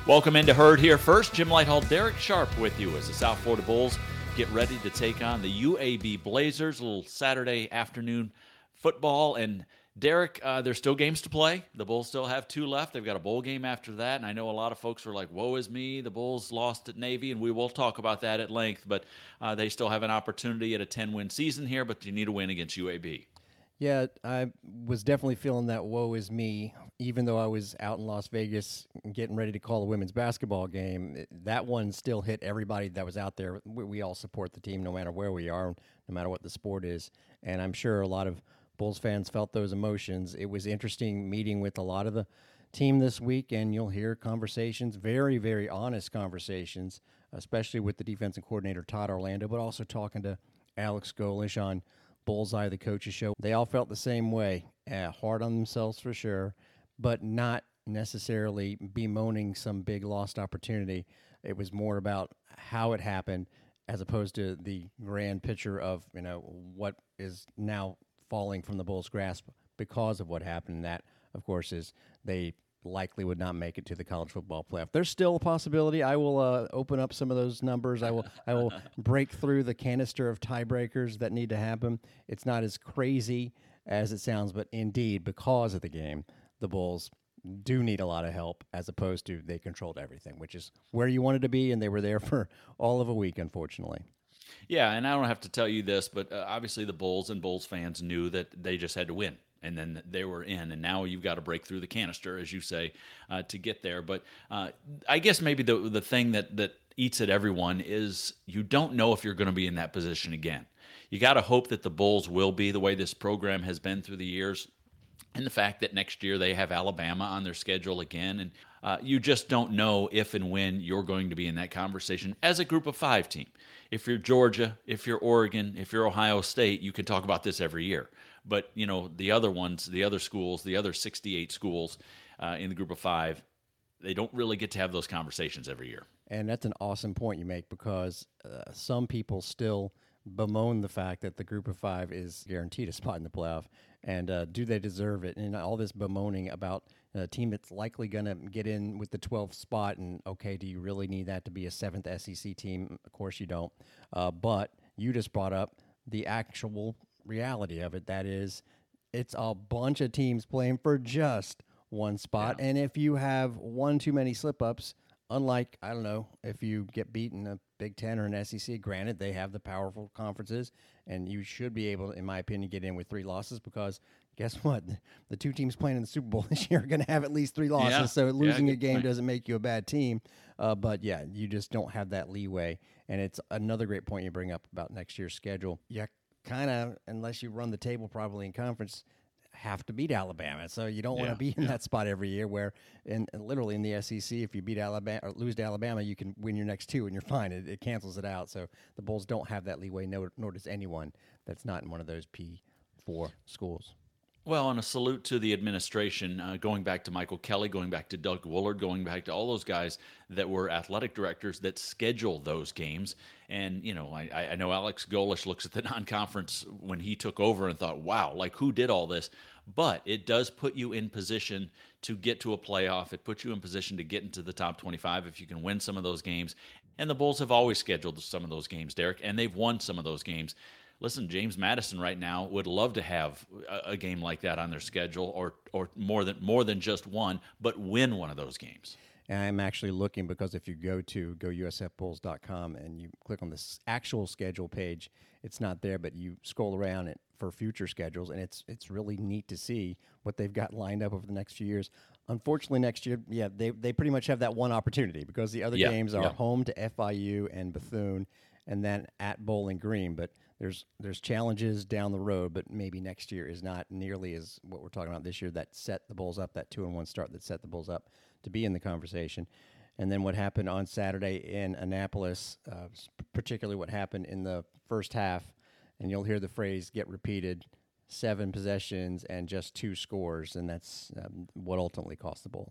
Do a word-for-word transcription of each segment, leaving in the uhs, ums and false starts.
Welcome into Herd Here First. Jim Lighthall, Derek Sharp with you as the South Florida Bulls get ready to take on the U A B Blazers. A little Saturday afternoon football. And Derek, uh, there's still games to play. The Bulls still have two left. They've got a bowl game after that. And I know a lot of folks are like, woe is me. The Bulls lost at Navy, and we will talk about that at length. But uh, they still have an opportunity at a ten-win season here, but you need a win against U A B. Yeah, I was definitely feeling that woe is me, even though I was out in Las Vegas getting ready to call a women's basketball game. That one still hit everybody that was out there. We, we all support the team no matter where we are, no matter what the sport is. And I'm sure a lot of Bulls fans felt those emotions. It was interesting meeting with a lot of the team this week, and you'll hear conversations, very, very honest conversations, especially with the defensive coordinator, Todd Orlando, but also talking to Alex Golesh on Bullseye, the coaches show. They all felt the same way, uh, hard on themselves for sure, but not necessarily bemoaning some big lost opportunity. It was more about how it happened as opposed to the grand picture of, you know, what is now falling from the Bulls' grasp because of what happened. And that, of course, is they likely would not make it to the college football playoff. There's still a possibility. I will uh, open up some of those numbers. I will I will break through the canister of tiebreakers that need to happen. It's not as crazy as it sounds, but indeed, because of the game, the Bulls do need a lot of help as opposed to they controlled everything, which is where you wanted to be, and they were there for all of a week, unfortunately. Yeah, and I don't have to tell you this, but uh, obviously the Bulls and Bulls fans knew that they just had to win. And then they were in, and now you've got to break through the canister, as you say, uh, to get there. But uh, I guess maybe the the thing that, that eats at everyone is you don't know if you're going to be in that position again. You got to hope that the Bulls will be the way this program has been through the years, and the fact that next year they have Alabama on their schedule again. And uh, you just don't know if and when you're going to be in that conversation as a group of five team. If you're Georgia, if you're Oregon, if you're Ohio State, you can talk about this every year. But, you know, the other ones, the other schools, the other sixty-eight schools uh, in the group of five, they don't really get to have those conversations every year. And that's an awesome point you make because uh, some people still bemoan the fact that the group of five is guaranteed a spot in the playoff. And uh, do they deserve it? And all this bemoaning about a team that's likely going to get in with the twelfth spot. And, okay, do you really need that to be a seventh S E C team? Of course you don't. Uh, but you just brought up the actual reality of it. That is, it's a bunch of teams playing for just one spot. Yeah. And if you have one too many slip-ups, unlike, I don't know, if you get beaten a Big Ten or an S E C, granted, they have the powerful conferences, and you should be able, in my opinion, get in with three losses because guess what? The two teams playing in the Super Bowl this year are going to have at least three losses, yeah. so losing yeah, a game point. Doesn't make you a bad team. Uh, but, yeah, you just don't have that leeway. And it's another great point you bring up about next year's schedule. Yeah, kind of, unless you run the table probably in conference, have to beat Alabama. So you don't yeah, want to be in yeah. that spot every year where, in, literally in the S E C, if you beat Alabama or lose to Alabama, you can win your next two and you're fine. It, it cancels it out. So the Bulls don't have that leeway, nor, nor does anyone that's not in one of those P four schools. Well, and a salute to the administration, uh, going back to Michael Kelly, going back to Doug Woolard, going back to all those guys that were athletic directors that schedule those games. And, you know, I, I know Alex Golesh looks at the non-conference when he took over and thought, wow, like who did all this? But it does put you in position to get to a playoff. It puts you in position to get into the top twenty-five if you can win some of those games. And the Bulls have always scheduled some of those games, Derek, and they've won some of those games. Listen, James Madison right now would love to have a, a game like that on their schedule, or or more than more than just one, but win one of those games. And I'm actually looking because if you go to go U S F Bulls dot com and you click on the actual schedule page, it's not there, but you scroll around it for future schedules, and it's it's really neat to see what they've got lined up over the next few years. Unfortunately, next year, yeah, they they pretty much have that one opportunity because the other yeah, games are yeah. home to F I U and Bethune, and then at Bowling Green, but There's there's challenges down the road, but maybe next year is not nearly as what we're talking about this year that set the Bulls up, that two and one start that set the Bulls up to be in the conversation. And then what happened on Saturday in Annapolis, uh, particularly what happened in the first half, and you'll hear the phrase get repeated, seven possessions and just two scores, and that's um, what ultimately cost the Bulls.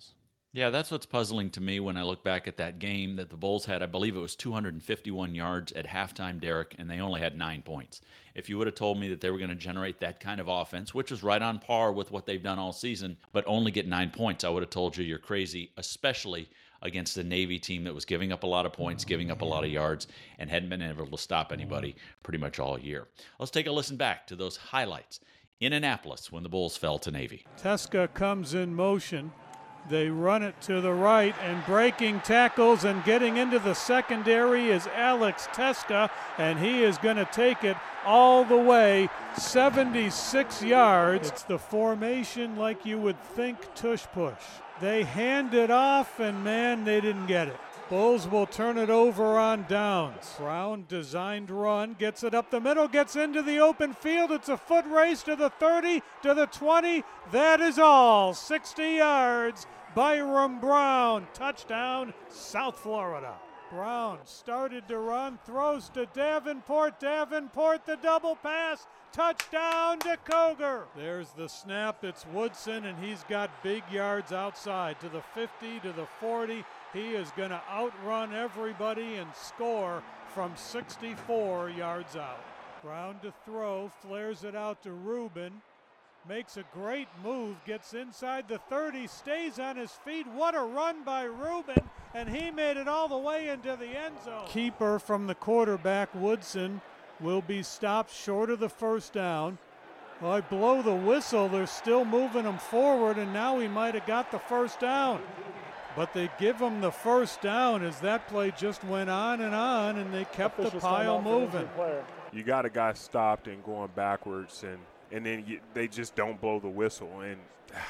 Yeah, that's what's puzzling to me when I look back at that game that the Bulls had. I believe it was two hundred fifty-one yards at halftime, Derek, and they only had nine points. If you would have told me that they were going to generate that kind of offense, which is right on par with what they've done all season, but only get nine points, I would have told you you're crazy, especially against a Navy team that was giving up a lot of points, giving up a lot of yards, and hadn't been able to stop anybody pretty much all year. Let's take a listen back to those highlights in Annapolis when the Bulls fell to Navy. Teska comes in motion. They run it to the right, and breaking tackles and getting into the secondary is Alex Teska, and he is going to take it all the way, seventy-six yards. It's the formation like you would think tush push. They hand it off, and man, they didn't get it. Bulls will turn it over on downs. Brown designed run, gets it up the middle, gets into the open field. It's a foot race to the thirty, to the twenty. That is all. sixty yards. Byram Brown, touchdown, South Florida. Brown started to run, throws to Davenport. Davenport, the double pass, touchdown to Koger. There's the snap. It's Woodson, and he's got big yards outside to the fifty, to the forty. He is going to outrun everybody and score from sixty-four yards out. Brown to throw, flares it out to Rubin. Makes a great move, gets inside the thirty, stays on his feet. What a run by Rubin, and he made it all the way into the end zone. Keeper from the quarterback, Woodson, will be stopped short of the first down. Well, I blow the whistle, they're still moving him forward, and now he might have got the first down. But they give him the first down as that play just went on and on, and they kept the pile moving. You got a guy stopped and going backwards, and and then you, they just don't blow the whistle. And,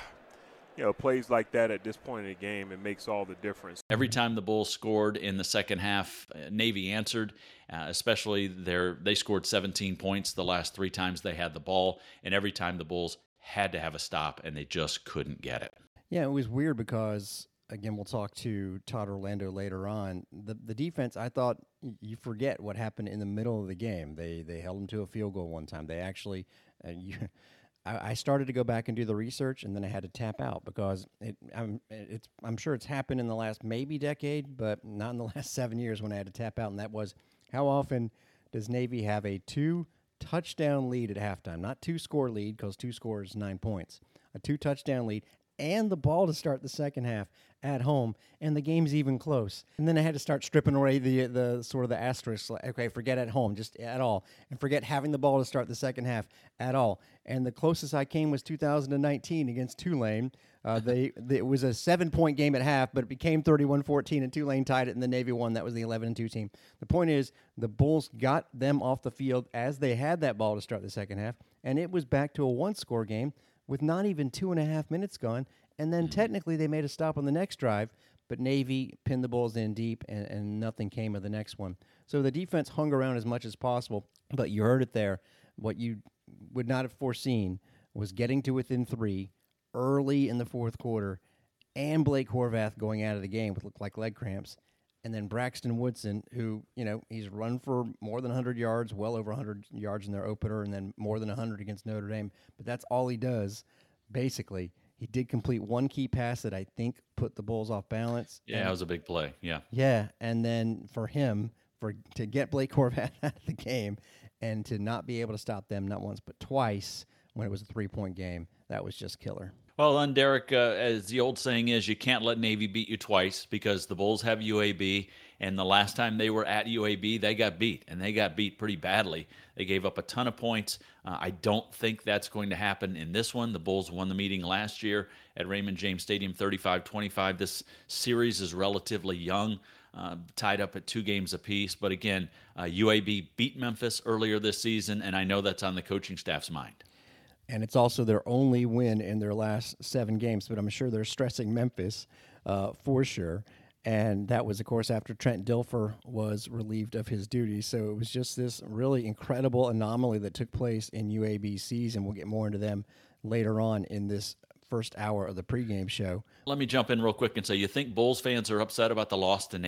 you know, plays like that at this point in the game, it makes all the difference. Every time the Bulls scored in the second half, uh, Navy answered, uh, especially their, they scored seventeen points the last three times they had the ball, and every time the Bulls had to have a stop, and they just couldn't get it. Yeah, it was weird because, again, we'll talk to Todd Orlando later on. The the defense, I thought you forget what happened in the middle of the game. They they held them to a field goal one time. They actually, uh, you, I, I started to go back and do the research, and then I had to tap out because it, I'm it's I'm sure it's happened in the last maybe decade, but not in the last seven years when I had to tap out. And that was, how often does Navy have a two touchdown lead at halftime? Not two score lead, because two scores nine points. A two touchdown lead and the ball to start the second half at home, and the game's even close. And then I had to start stripping away the the sort of the asterisk. Like, okay, forget at home, just at all, and forget having the ball to start the second half at all. And the closest I came was two thousand nineteen against Tulane. Uh, they, they it was a seven-point game at half, but it became thirty-one fourteen, and Tulane tied it, and the Navy won. That was the eleven and two team. The point is, the Bulls got them off the field as they had that ball to start the second half, and it was back to a one-score game with not even two and a half minutes gone. And then technically they made a stop on the next drive, but Navy pinned the Bulls in deep, and, and nothing came of the next one. So the defense hung around as much as possible, but you heard it there. What you would not have foreseen was getting to within three early in the fourth quarter, and Blake Horvath going out of the game with looked like leg cramps, and then Braxton Woodson, who, you know, he's run for more than one hundred yards, well over one hundred yards in their opener, and then more than one hundred against Notre Dame. But that's all he does, basically. He did complete one key pass that I think put the Bulls off balance. Yeah, that was a big play. Yeah. Yeah, and then for him, for to get Blake Horvath out of the game and to not be able to stop them not once but twice when it was a three-point game, that was just killer. Well, then, Derek, uh, as the old saying is, you can't let Navy beat you twice, because the Bulls have U A B, and the last time they were at U A B, they got beat, and they got beat pretty badly. They gave up a ton of points. Uh, I don't think that's going to happen in this one. The Bulls won the meeting last year at Raymond James Stadium thirty-five twenty-five. This series is relatively young, uh, tied up at two games apiece. But again, uh, U A B beat Memphis earlier this season, and I know that's on the coaching staff's mind. And it's also their only win in their last seven games, but I'm sure they're stressing Memphis uh, for sure. And that was, of course, after Trent Dilfer was relieved of his duties. So it was just this really incredible anomaly that took place in U A B season. We'll get more into them later on in this first hour of the pregame show. Let me jump in real quick and say, you think Bulls fans are upset about the loss to Navy?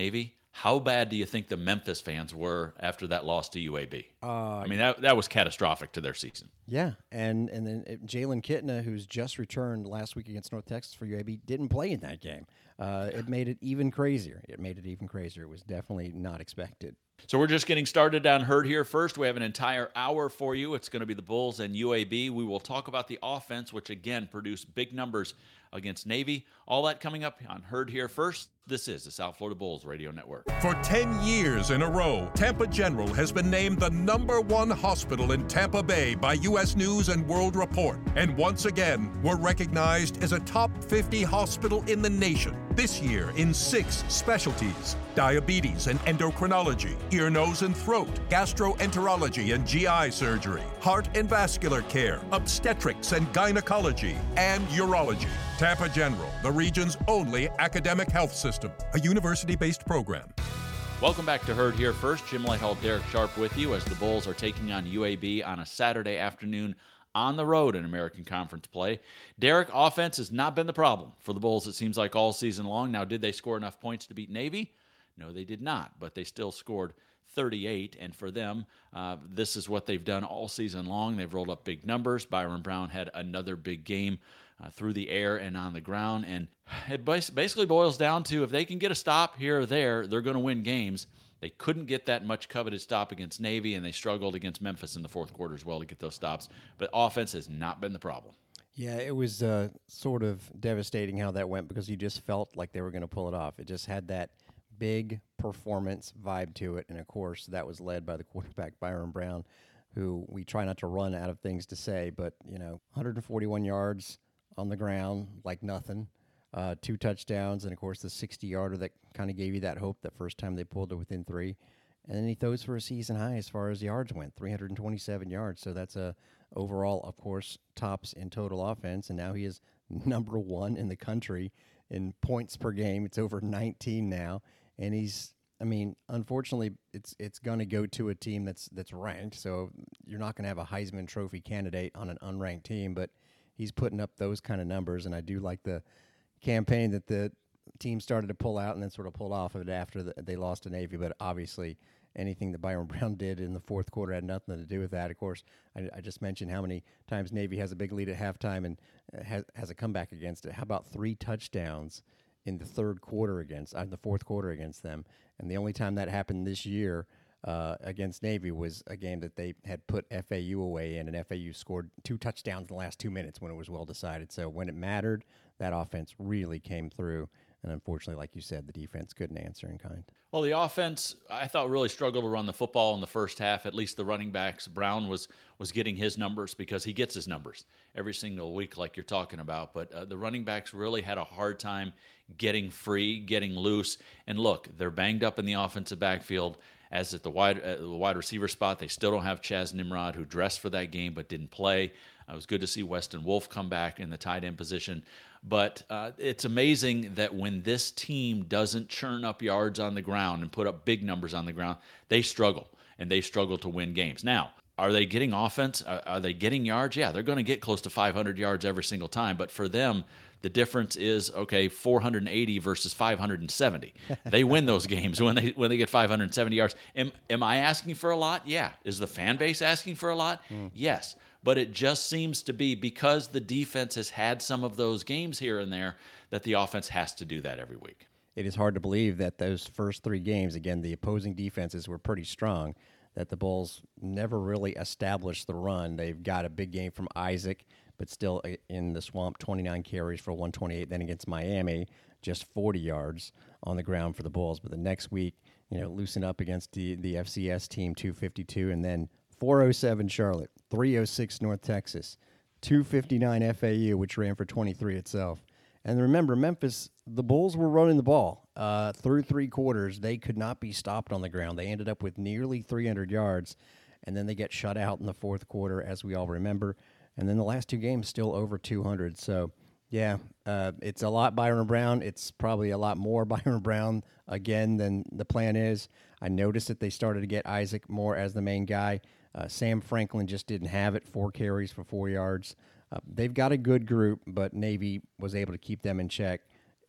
How bad do you think the Memphis fans were after that loss to U A B? Uh, I mean, that that was catastrophic to their season. Yeah, and and then uh, Jalen Kitna, who's just returned last week against North Texas for U A B, didn't play in that game. Uh, it made it even crazier. It made it even crazier. It was definitely not expected. So we're just getting started on Heard Here First. We have an entire hour for you. It's going to be the Bulls and U A B. We will talk about the offense, which again produced big numbers against Navy. All that coming up on Heard Here First. This is the South Florida Bulls Radio Network. For ten years in a row, Tampa General has been named the number one hospital in Tampa Bay by U S News and World Report. And once again, we're recognized as a top fifty hospital in the nation. This year in six specialties: diabetes and endocrinology, ear, nose, and throat, gastroenterology and G I surgery, heart and vascular care, obstetrics and gynecology, and urology. Tampa General, the region's only academic health system, a university-based program. Welcome back to Heard Here First. Jim Lighthall, Derek Sharp with you as the Bulls are taking on U A B on a Saturday afternoon on the road in American Conference play. Derek, offense has not been the problem for the Bulls, it seems like, all season long. Now, did they score enough points to beat Navy? No, they did not, but they still scored thirty-eight, and for them, uh, this is what they've done all season long. They've rolled up big numbers. Byron Brown had another big game uh, through the air and on the ground, and it basically boils down to if they can get a stop here or there, they're going to win games. They couldn't get that much coveted stop against Navy, and they struggled against Memphis in the fourth quarter as well to get those stops, but offense has not been the problem. Yeah, it was uh, sort of devastating how that went because you just felt like they were going to pull it off. It just had that big performance vibe to it, and of course that was led by the quarterback Byron Brown, who we try not to run out of things to say, but you know, one hundred forty-one yards on the ground like nothing, uh, two touchdowns, and of course the sixty-yarder that kind of gave you that hope that first time they pulled it within three, and then he throws for a season high as far as yards went, three hundred twenty-seven yards. So that's a overall, of course, tops in total offense, and now he is number one in the country in points per game. It's over nineteen now. And he's, I mean, unfortunately, it's it's going to go to a team that's that's ranked. So you're not going to have a Heisman Trophy candidate on an unranked team, but he's putting up those kind of numbers. And I do like the campaign that the team started to pull out and then sort of pulled off of it after the, they lost to Navy. But obviously, anything that Byron Brown did in the fourth quarter had nothing to do with that. Of course, I, I just mentioned how many times Navy has a big lead at halftime and has, has a comeback against it. How about three touchdowns in the third quarter against, uh, the fourth quarter against them? And the only time that happened this year uh, against Navy was a game that they had put F A U away in, and F A U scored two touchdowns in the last two minutes when it was well decided. So when it mattered, that offense really came through. And unfortunately, like you said, the defense couldn't answer in kind. Well, the offense, I thought, really struggled to run the football in the first half. At least the running backs. Brown was was getting his numbers because he gets his numbers every single week like you're talking about. But uh, the running backs really had a hard time getting free, getting loose. And look, they're banged up in the offensive backfield. As at the wide, uh, the wide receiver spot, they still don't have Chaz Nimrod, who dressed for that game but didn't play. It was good to see Weston Wolf come back in the tight end position. But uh, it's amazing that when this team doesn't churn up yards on the ground and put up big numbers on the ground, they struggle, and they struggle to win games. Now, are they getting offense? Are, are they getting yards? Yeah, they're going to get close to five hundred yards every single time. But for them, the difference is, okay, four hundred eighty versus five hundred seventy. They win those games when they when they get five hundred seventy yards. Am, am I asking for a lot? Yeah. Is the fan base asking for a lot? Mm. Yes. But it just seems to be because the defense has had some of those games here and there that the offense has to do that every week. It is hard to believe that those first three games, again, the opposing defenses were pretty strong, that the Bulls never really established the run. They've got a big game from Isaac, but still in the swamp, twenty-nine carries for one twenty-eight. Then against Miami, just forty yards on the ground for the Bulls. But the next week, you know, loosen up against the, the F C S team, two fifty-two, and then four oh seven Charlotte, three oh six North Texas, two fifty-nine F A U, which ran for twenty-three itself. And remember, Memphis, the Bulls were running the ball. Uh, through three quarters, they could not be stopped on the ground. They ended up with nearly three hundred yards, and then they get shut out in the fourth quarter, as we all remember. And then the last two games still over two hundred. So, yeah, uh, it's a lot Byron Brown. It's probably a lot more Byron Brown, again, than the plan is. I noticed that they started to get Isaac more as the main guy. Uh, Sam Franklin just didn't have it, four carries for four yards. Uh, they've got a good group, but Navy was able to keep them in check.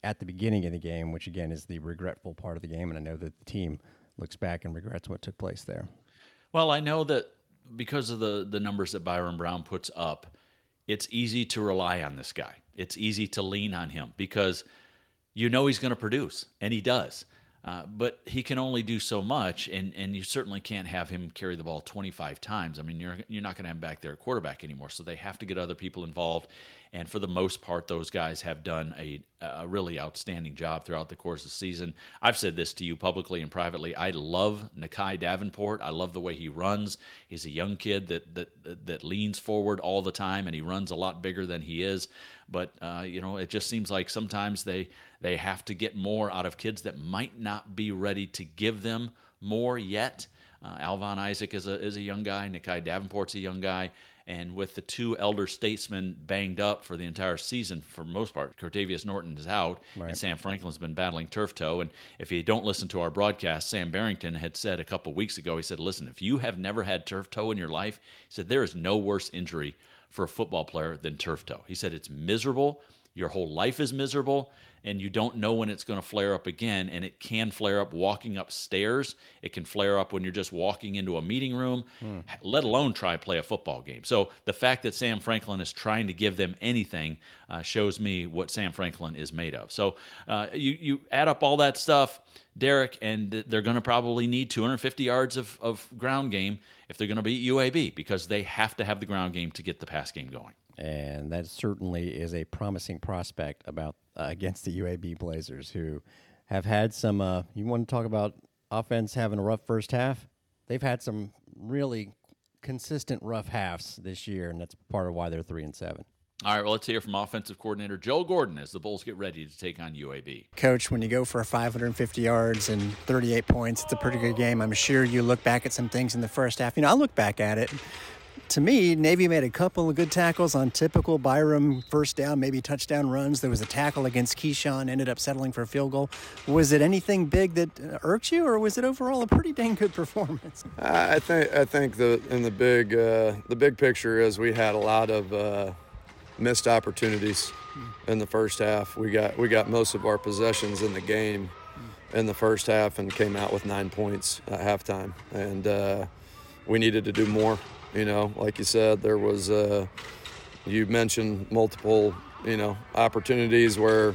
at the beginning of the game, which again is the regretful part of the game. And I know that the team looks back and regrets what took place there. Well, I know that because of the, the numbers that Byron Brown puts up, it's easy to rely on this guy. It's easy to lean on him because you know he's going to produce, and he does. Uh, but he can only do so much, and, and you certainly can't have him carry the ball twenty-five times. I mean, you're you're not going to have him back there at quarterback anymore, so they have to get other people involved. And for the most part, those guys have done a, a really outstanding job throughout the course of the season. I've said this to you publicly and privately. I love Nakai Davenport. I love the way he runs. He's a young kid that that that leans forward all the time, and he runs a lot bigger than he is. But, uh, you know, it just seems like sometimes they, they have to get more out of kids that might not be ready to give them more yet. Uh, Alvon Isaac is a is a young guy. Nakai Davenport's a young guy. And with the two elder statesmen banged up for the entire season, for the most part, Cortavius Norton is out, right. and Sam Franklin's been battling turf toe. And if you don't listen to our broadcast, Sam Barrington had said a couple weeks ago, he said, listen, if you have never had turf toe in your life, he said, there is no worse injury for a football player than turf toe. He said, it's miserable. Your whole life is miserable, and you don't know when it's going to flare up again, and it can flare up walking upstairs. It can flare up when you're just walking into a meeting room, hmm. let alone try to play a football game. So the fact that Sam Franklin is trying to give them anything uh, shows me what Sam Franklin is made of. So uh, you, you add up all that stuff, Derek, and they're going to probably need two hundred fifty yards of, of ground game if they're going to beat U A B, because they have to have the ground game to get the pass game going. And that certainly is a promising prospect about uh, against the U A B Blazers, who have had some, uh, you want to talk about offense having a rough first half? They've had some really consistent rough halves this year, and that's part of why they're three and seven. All right, well, let's hear from offensive coordinator Joe Gordon as the Bulls get ready to take on U A B. Coach, when you go for five hundred fifty yards and thirty-eight points, it's a pretty good game. I'm sure you look back at some things in the first half. You know, I look back at it. To me, Navy made a couple of good tackles on typical Byram first down, maybe touchdown runs. There was a tackle against Keyshawn, ended up settling for a field goal. Was it anything big that irked you, or was it overall a pretty dang good performance? I think I think the in the big uh, the big picture is we had a lot of uh, missed opportunities in the first half. We got we got most of our possessions in the game in the first half and came out with nine points at halftime, and uh, we needed to do more. You know, like you said, there was, uh, you mentioned multiple, you know, opportunities where,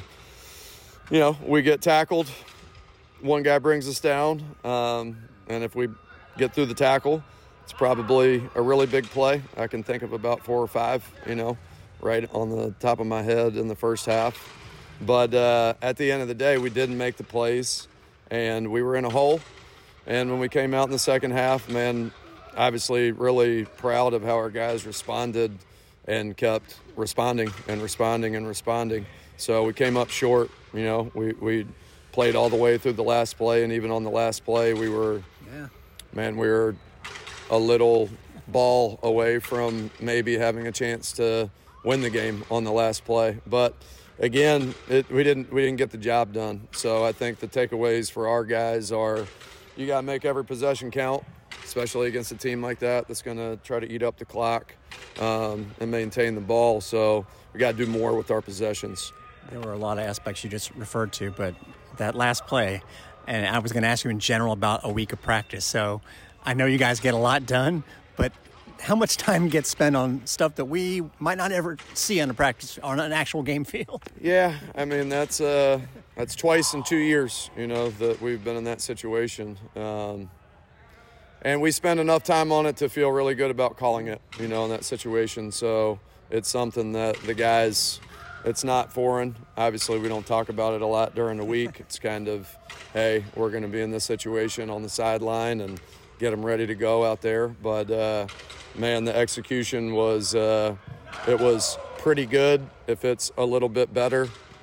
you know, we get tackled, one guy brings us down, um, and if we get through the tackle, it's probably a really big play. I can think of about four or five, you know, right on the top of my head in the first half. But uh, at the end of the day, we didn't make the plays, and we were in a hole. And when we came out in the second half, man, obviously really proud of how our guys responded and kept responding and responding and responding. So we came up short, you know, we, we played all the way through the last play, and even on the last play we were, yeah. man, we were a little ball away from maybe having a chance to win the game on the last play. But again, it, we didn't we didn't get the job done. So I think the takeaways for our guys are you got to make every possession count, especially against a team like that that's going to try to eat up the clock um, and maintain the ball. So we got to do more with our possessions. There were a lot of aspects you just referred to, but that last play, and I was going to ask you in general about a week of practice. So I know you guys get a lot done, but how much time gets spent on stuff that we might not ever see on a practice on an actual game field? Yeah, I mean, that's uh, that's twice in two years, you know, that we've been in that situation. Um, And we spend enough time on it to feel really good about calling it, you know, in that situation. So it's something that the guys, it's not foreign. Obviously, we don't talk about it a lot during the week. It's kind of, hey, we're going to be in this situation on the sideline and get them ready to go out there. But, uh, man, the execution was, uh, it was pretty good. If it's a little bit better,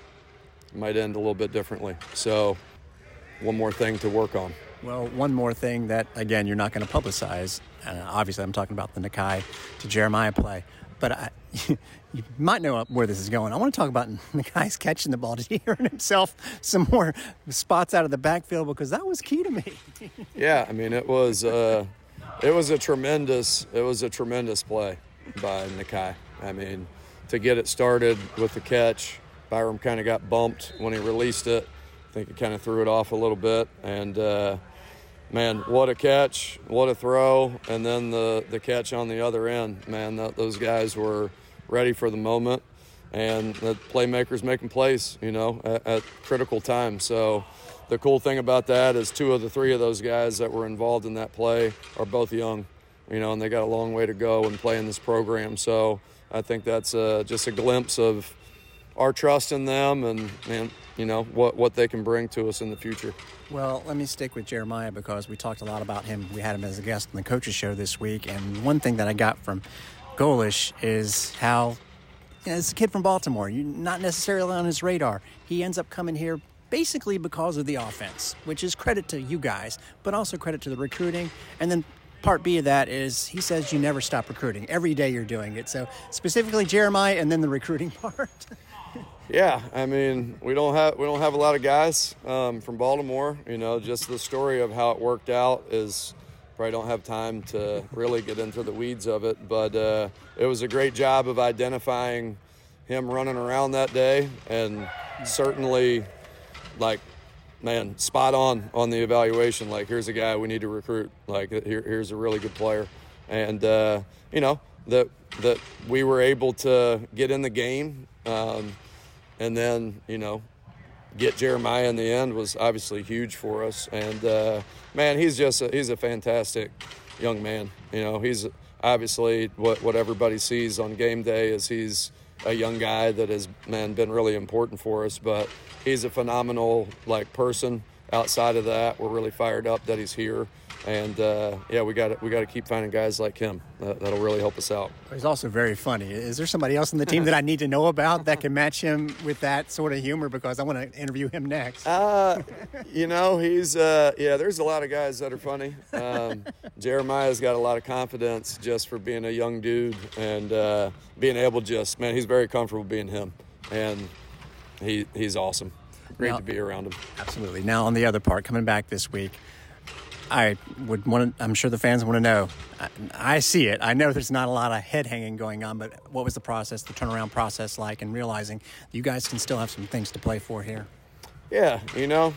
it might end a little bit differently. So one more thing to work on. Well, one more thing that, again, you're not going to publicize. Uh, obviously, I'm talking about the Nakai to Jeremiah play. But I, you might know where this is going. I want to talk about Nakai's catching the ball. Did he earn himself some more spots out of the backfield? Because that was key to me. Yeah, I mean, it was uh, it was a tremendous it was a tremendous play by Nakai. I mean, to get it started with the catch Byram kind of got bumped when he released it. I think he kind of threw it off a little bit. And, uh, man, what a catch, what a throw, and then the, the catch on the other end. Man, that, those guys were ready for the moment, and the playmakers making plays, you know, at, at critical times. So the cool thing about that is two of the three of those guys that were involved in that play are both young, you know, and they got a long way to go in playing this program. So I think that's uh, just a glimpse of our trust in them and, and you know, what, what they can bring to us in the future. Well, let me stick with Jeremiah because we talked a lot about him. We had him as a guest on the coaches show this week, and one thing that I got from Golesh is how, you know, it's a kid from Baltimore. You're not necessarily on his radar. He ends up coming here basically because of the offense, which is credit to you guys, but also credit to the recruiting. And then part B of that is he says you never stop recruiting. Every day you're doing it. So specifically Jeremiah and then the recruiting part. Yeah, I mean, we don't have we don't have a lot of guys um, from Baltimore. You know, just the story of how it worked out is probably don't have time to really get into the weeds of it. But uh, it was a great job of identifying him running around that day, and certainly, like, man, spot on on the evaluation. Like, here's a guy we need to recruit. Like, here, here's a really good player, and uh, you know that that we were able to get in the game. Um, And then, you know, get Jeremiah in the end was obviously huge for us. And, uh, man, he's just a, he's a fantastic young man. You know, he's obviously what, what everybody sees on game day is he's a young guy that has, man, been really important for us. But he's a phenomenal, like, person. Outside of that, we're really fired up that he's here. And, uh, yeah, we got we got to keep finding guys like him. That, that'll really help us out. He's also very funny. Is there somebody else on the team that I need to know about that can match him with that sort of humor? Because I want to interview him next. Uh, you know, he's, uh, yeah, there's a lot of guys that are funny. Um, Jeremiah's got a lot of confidence just for being a young dude and uh, being able to just, man, he's very comfortable being him. And he he's awesome. Great now, to be around him. Absolutely. Now, on the other part, coming back this week, I would want to, I'm sure the fans want to know. I, I see it. I know there's not a lot of head hanging going on, but what was the process, the turnaround process like, and realizing you guys can still have some things to play for here? Yeah, you know,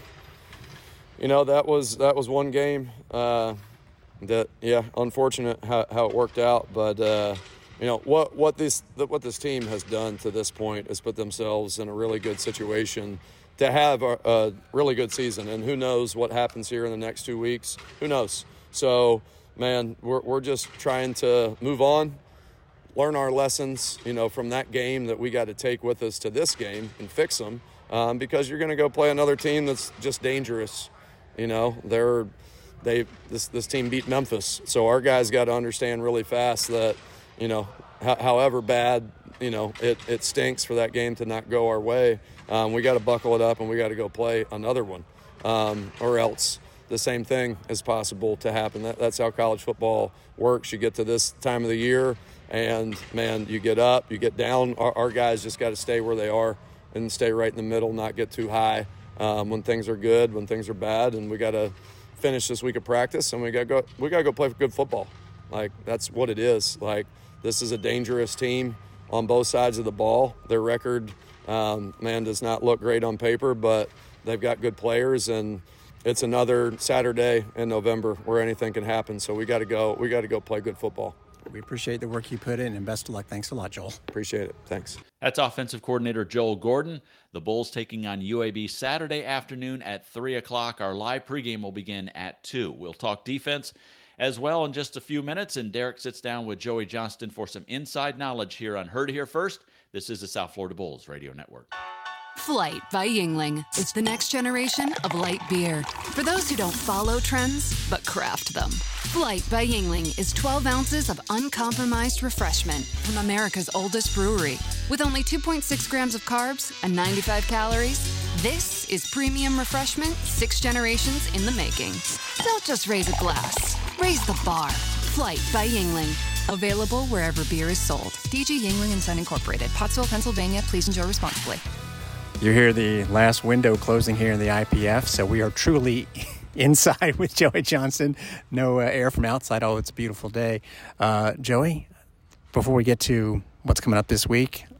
you know that was that was one game. Uh, that yeah, unfortunate how, how it worked out, but uh, you know what what this what this team has done to this point is put themselves in a really good situation to have a, a really good season. And who knows what happens here in the next two weeks? Who knows? So, man, we're we're just trying to move on, learn our lessons, you know, from that game that we got to take with us to this game and fix them, um, because you're going to go play another team that's just dangerous. You know, they're they this this team beat Memphis, so our guys got to understand really fast that, you know, h- however bad, you know, it it stinks for that game to not go our way. Um, we got to buckle it up and we got to go play another one, um, or else the same thing is possible to happen. That, that's how college football works. You get to this time of the year and, man, you get up, you get down. Our, our guys just got to stay where they are and stay right in the middle, not get too high um, when things are good, when things are bad. And we got to finish this week of practice and we got to go, we got to go play good football. Like, that's what it is. Like, this is a dangerous team on both sides of the ball. Their record, Um, man, does not look great on paper, but they've got good players, and it's another Saturday in November where anything can happen. So we got to go. We got to go play good football. We appreciate the work you put in, and best of luck. Thanks a lot, Joel. Appreciate it. Thanks. That's offensive coordinator Joel Gordon. The Bulls taking on U A B Saturday afternoon at three o'clock. Our live pregame will begin at two. We'll talk defense as well in just a few minutes, and Derek sits down with Joey Johnston for some inside knowledge here on Heard Here First. This is the South Florida Bulls Radio Network. Flight by Yuengling is the next generation of light beer. For those who don't follow trends, but craft them. Flight by Yuengling is twelve ounces of uncompromised refreshment from America's oldest brewery. With only two point six grams of carbs and ninety-five calories, this is premium refreshment six generations in the making. Don't just raise a glass, raise the bar. Flight by Yuengling. Available wherever beer is sold. D G Yuengling and Son Incorporated, Pottsville, Pennsylvania. Please enjoy responsibly. You hear the last window closing here in the I P F, so we are truly inside with Joey Johnston. No uh, air from outside. Oh, it's a beautiful day. Uh, Joey, before we get to what's coming up this week,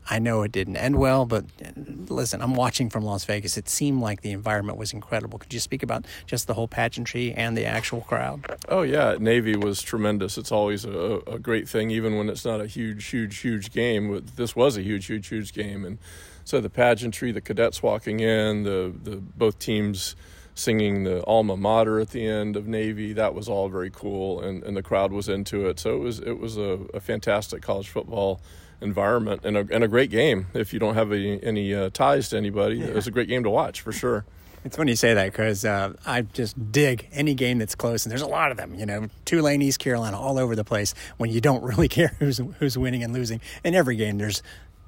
I know it didn't end well, but listen, I'm watching from Las Vegas. It seemed like the environment was incredible. Could you speak about just the whole pageantry and the actual crowd? Oh, yeah. Navy was tremendous. It's always a, a great thing, even when it's not a huge, huge, huge game. This was a huge, huge, huge game. And so the pageantry, the cadets walking in, the, the both teams singing the alma mater at the end of Navy, that was all very cool, and, and the crowd was into it. So it was it was a, a fantastic college football environment and a, and a great game. If you don't have any, any uh, ties to anybody, yeah. It was a great game to watch for sure. It's funny you say that because uh, I just dig any game that's close, and there's a lot of them. You know, Tulane, East Carolina, all over the place. When you don't really care who's who's winning and losing, in every game there's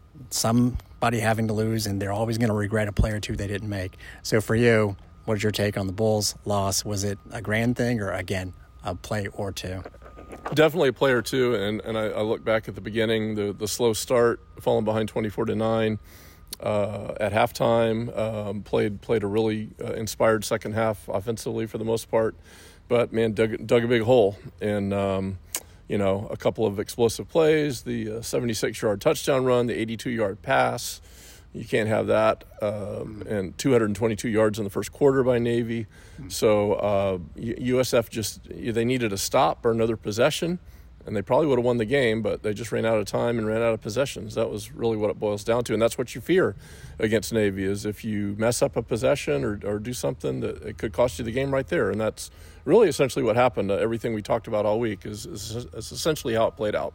somebody having to lose, and they're always going to regret a play or two they didn't make. So for you, what's your take on the Bulls' loss? Was it a grand thing, or again a play or two? Definitely a play or two, and, and I, I look back at the beginning, the, the slow start, falling behind twenty-four to nine uh, at halftime, um, played played a really uh, inspired second half offensively for the most part, but, man, dug, dug a big hole. And, um, you know, a couple of explosive plays, the uh, seventy-six-yard touchdown run, the eighty-two-yard pass. You can't have that. Um, and two hundred twenty-two yards in the first quarter by Navy. So uh, U S F just, they needed a stop or another possession, and they probably would have won the game, but they just ran out of time and ran out of possessions. That was really what it boils down to, and that's what you fear against Navy, is if you mess up a possession or, or do something, that it could cost you the game right there, and that's really essentially what happened. Uh, everything we talked about all week is, is, is essentially how it played out.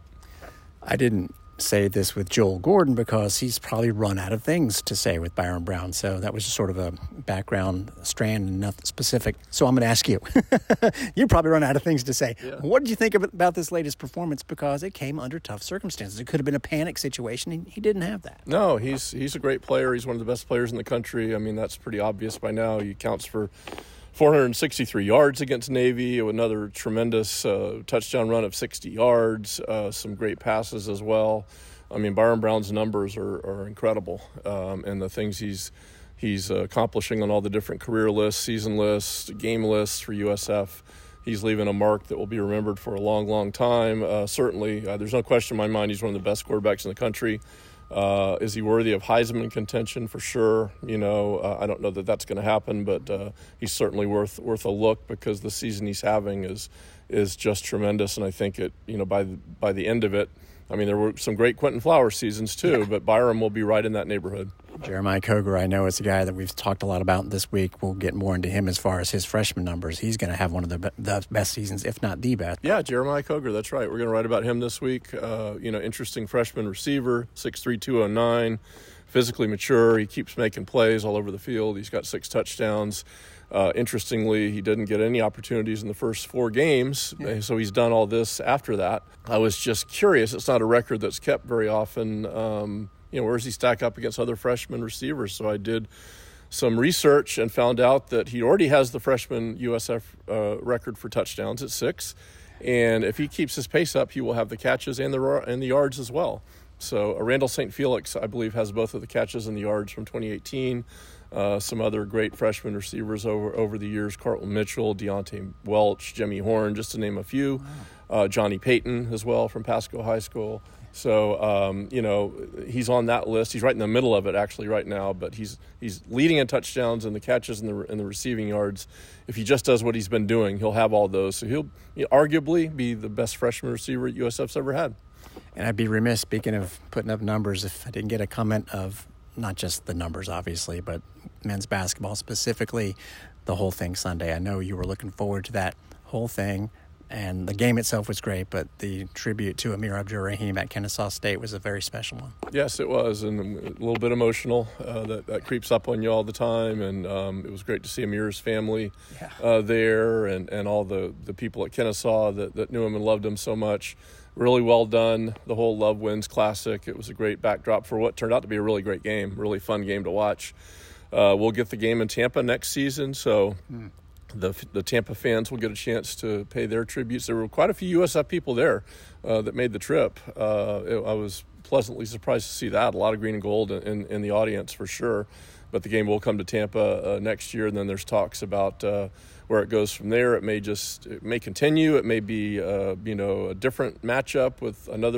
I didn't say this with Joel Gordon because he's probably run out of things to say with Byron Brown. So that was just sort of a background strand and nothing specific. So I'm going to ask you. You probably run out of things to say. Yeah. What did you think about this latest performance? Because it came under tough circumstances. It could have been a panic situation. He, he didn't have that. No, he's he's a great player. He's one of the best players in the country. I mean, that's pretty obvious by now. He counts for four hundred sixty-three yards against Navy, another tremendous uh, touchdown run of sixty yards, uh, some great passes as well. I mean, Byron Brown's numbers are, are incredible, um, and the things he's he's uh, accomplishing on all the different career lists, season lists, game lists for U S F. He's leaving a mark that will be remembered for a long, long time. Uh, certainly, uh, there's no question in my mind he's one of the best quarterbacks in the country. Uh, is he worthy of Heisman contention? For sure. You know, uh, I don't know that that's going to happen, but uh, he's certainly worth worth a look because the season he's having is is just tremendous. And I think it, you know, by the, by the end of it, I mean, there were some great Quentin Flowers seasons too, yeah. But Byron will be right in that neighborhood. Jeremiah Coger, I know, is a guy that we've talked a lot about this week. We'll get more into him as far as his freshman numbers. He's going to have one of the, be- the best seasons, if not the best. Yeah, Jeremiah Coger, that's right. We're going to write about him this week. Uh, you know, interesting freshman receiver, six three, two oh nine, physically mature. He keeps making plays all over the field. He's got six touchdowns. Uh, interestingly, he didn't get any opportunities in the first four games, yeah. So he's done all this after that. I was just curious. It's not a record that's kept very often. Um, you know, where does he stack up against other freshman receivers? So I did some research and found out that he already has the freshman U S F uh, record for touchdowns at six. And if he keeps his pace up, he will have the catches and the and the yards as well. So uh, Randall Saint Felix, I believe, has both of the catches and the yards from twenty eighteen. Uh, some other great freshman receivers over, over the years, Carlton Mitchell, Deontay Welch, Jimmy Horn, just to name a few. Wow. Uh, Johnny Payton as well from Pasco High School. So, um, you know, he's on that list. He's right in the middle of it actually right now, but he's he's leading in touchdowns and the catches and the, and the receiving yards. If he just does what he's been doing, he'll have all those. So he'll you know, arguably be the best freshman receiver U S F's ever had. And I'd be remiss, speaking of putting up numbers, if I didn't get a comment of not just the numbers, obviously, but men's basketball specifically, the whole thing Sunday. I know you were looking forward to that whole thing, and the game itself was great, but the tribute to Amir Abdur-Rahim at Kennesaw State was a very special one. Yes, it was, and a little bit emotional. Uh, that, that creeps up on you all the time, and um, it was great to see Amir's family yeah. uh, there and, and all the, the people at Kennesaw that, that knew him and loved him so much. Really well done, the whole Love Wins Classic. It was a great backdrop for what turned out to be a really great game, really fun game to watch. Uh, we'll get the game in Tampa next season, so mm. the the Tampa fans will get a chance to pay their tributes. There were quite a few U S F people there uh, that made the trip. Uh, it, I was pleasantly surprised to see that. A lot of green and gold in, in, in the audience for sure. But the game will come to Tampa uh, next year, and then there's talks about uh, where it goes from there. It may just it may continue. It may be uh, you know a different matchup with another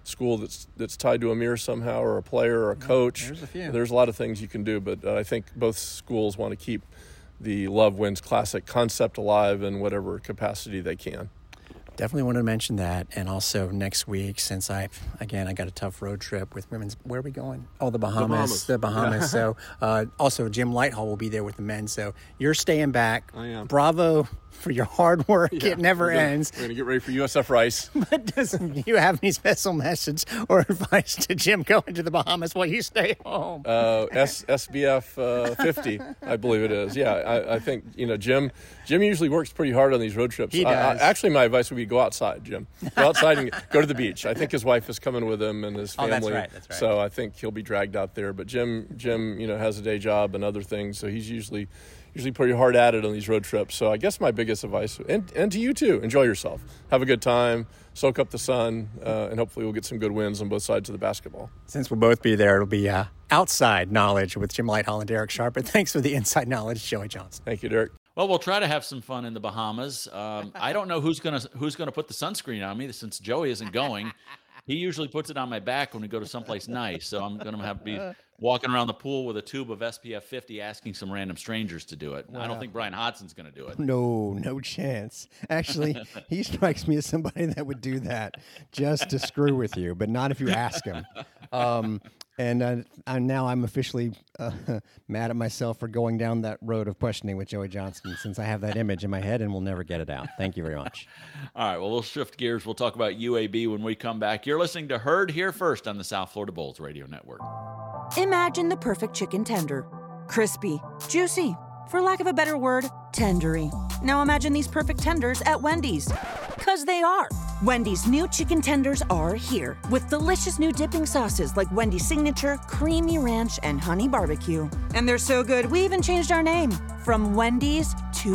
school that's that's tied to Amir somehow, or a player or a coach. There's a few. There's a lot of things you can do, but uh, I think both schools want to keep the Love Wins Classic concept alive in whatever capacity they can. Definitely wanted to mention that. And also next week, since I, again, I got a tough road trip with women's. Where are we going? Oh, the Bahamas. The Bahamas. The Bahamas. So uh, also Jim Lighthall will be there with the men. So you're staying back. I am. Bravo for your hard work. Yeah, it never we're gonna, ends. We're going to get ready for U S F Rice. But doesn't you have any special message or advice to Jim going to the Bahamas while you stay home? Uh, S, SBF uh, fifty, I believe it is. Yeah, I, I think, you know, Jim Jim usually works pretty hard on these road trips. He I, does. I, actually, my advice would be go outside, Jim. Go outside and go to the beach. I think his wife is coming with him and his Oh, family. that's right, that's right. So I think he'll be dragged out there. But Jim, Jim, you know, has a day job and other things, so he's usually usually pretty hard at it on these road trips. So I guess my biggest advice, and, and to you too, enjoy yourself. Have a good time. Soak up the sun, uh, and hopefully we'll get some good wins on both sides of the basketball. Since we'll both be there, it'll be uh, outside knowledge with Jim Lighthall and Derek Sharp. But thanks for the inside knowledge, Joey Johnson. Thank you, Derek. Well, we'll try to have some fun in the Bahamas. Um, I don't know who's gonna who's gonna put the sunscreen on me since Joey isn't going. He usually puts it on my back when we go to someplace nice, so I'm gonna have to be walking around the pool with a tube of S P F fifty, asking some random strangers to do it. I don't think Brian Hodson's gonna do it. No, no chance. Actually, he strikes me as somebody that would do that just to screw with you, but not if you ask him. Um, and uh, I, now I'm officially uh, mad at myself for going down that road of questioning with Joey Johnson, since I have that image in my head and we'll never get it out. Thank you very much. All right, well, we'll shift gears. We'll talk about U A B when we come back. You're listening to Heard Here First on the South Florida Bulls Radio Network. Imagine the perfect chicken tender. Crispy, juicy, for lack of a better word, tendery. Now imagine these perfect tenders at Wendy's. Because they are. Wendy's new chicken tenders are here with delicious new dipping sauces like Wendy's Signature, Creamy Ranch, and Honey Barbecue. And they're so good, we even changed our name from Wendy's to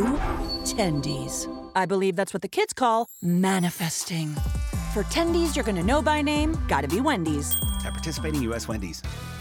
Tendies. I believe that's what the kids call manifesting. For Tendies you're gonna know by name, gotta be Wendy's. At participating U S Wendy's.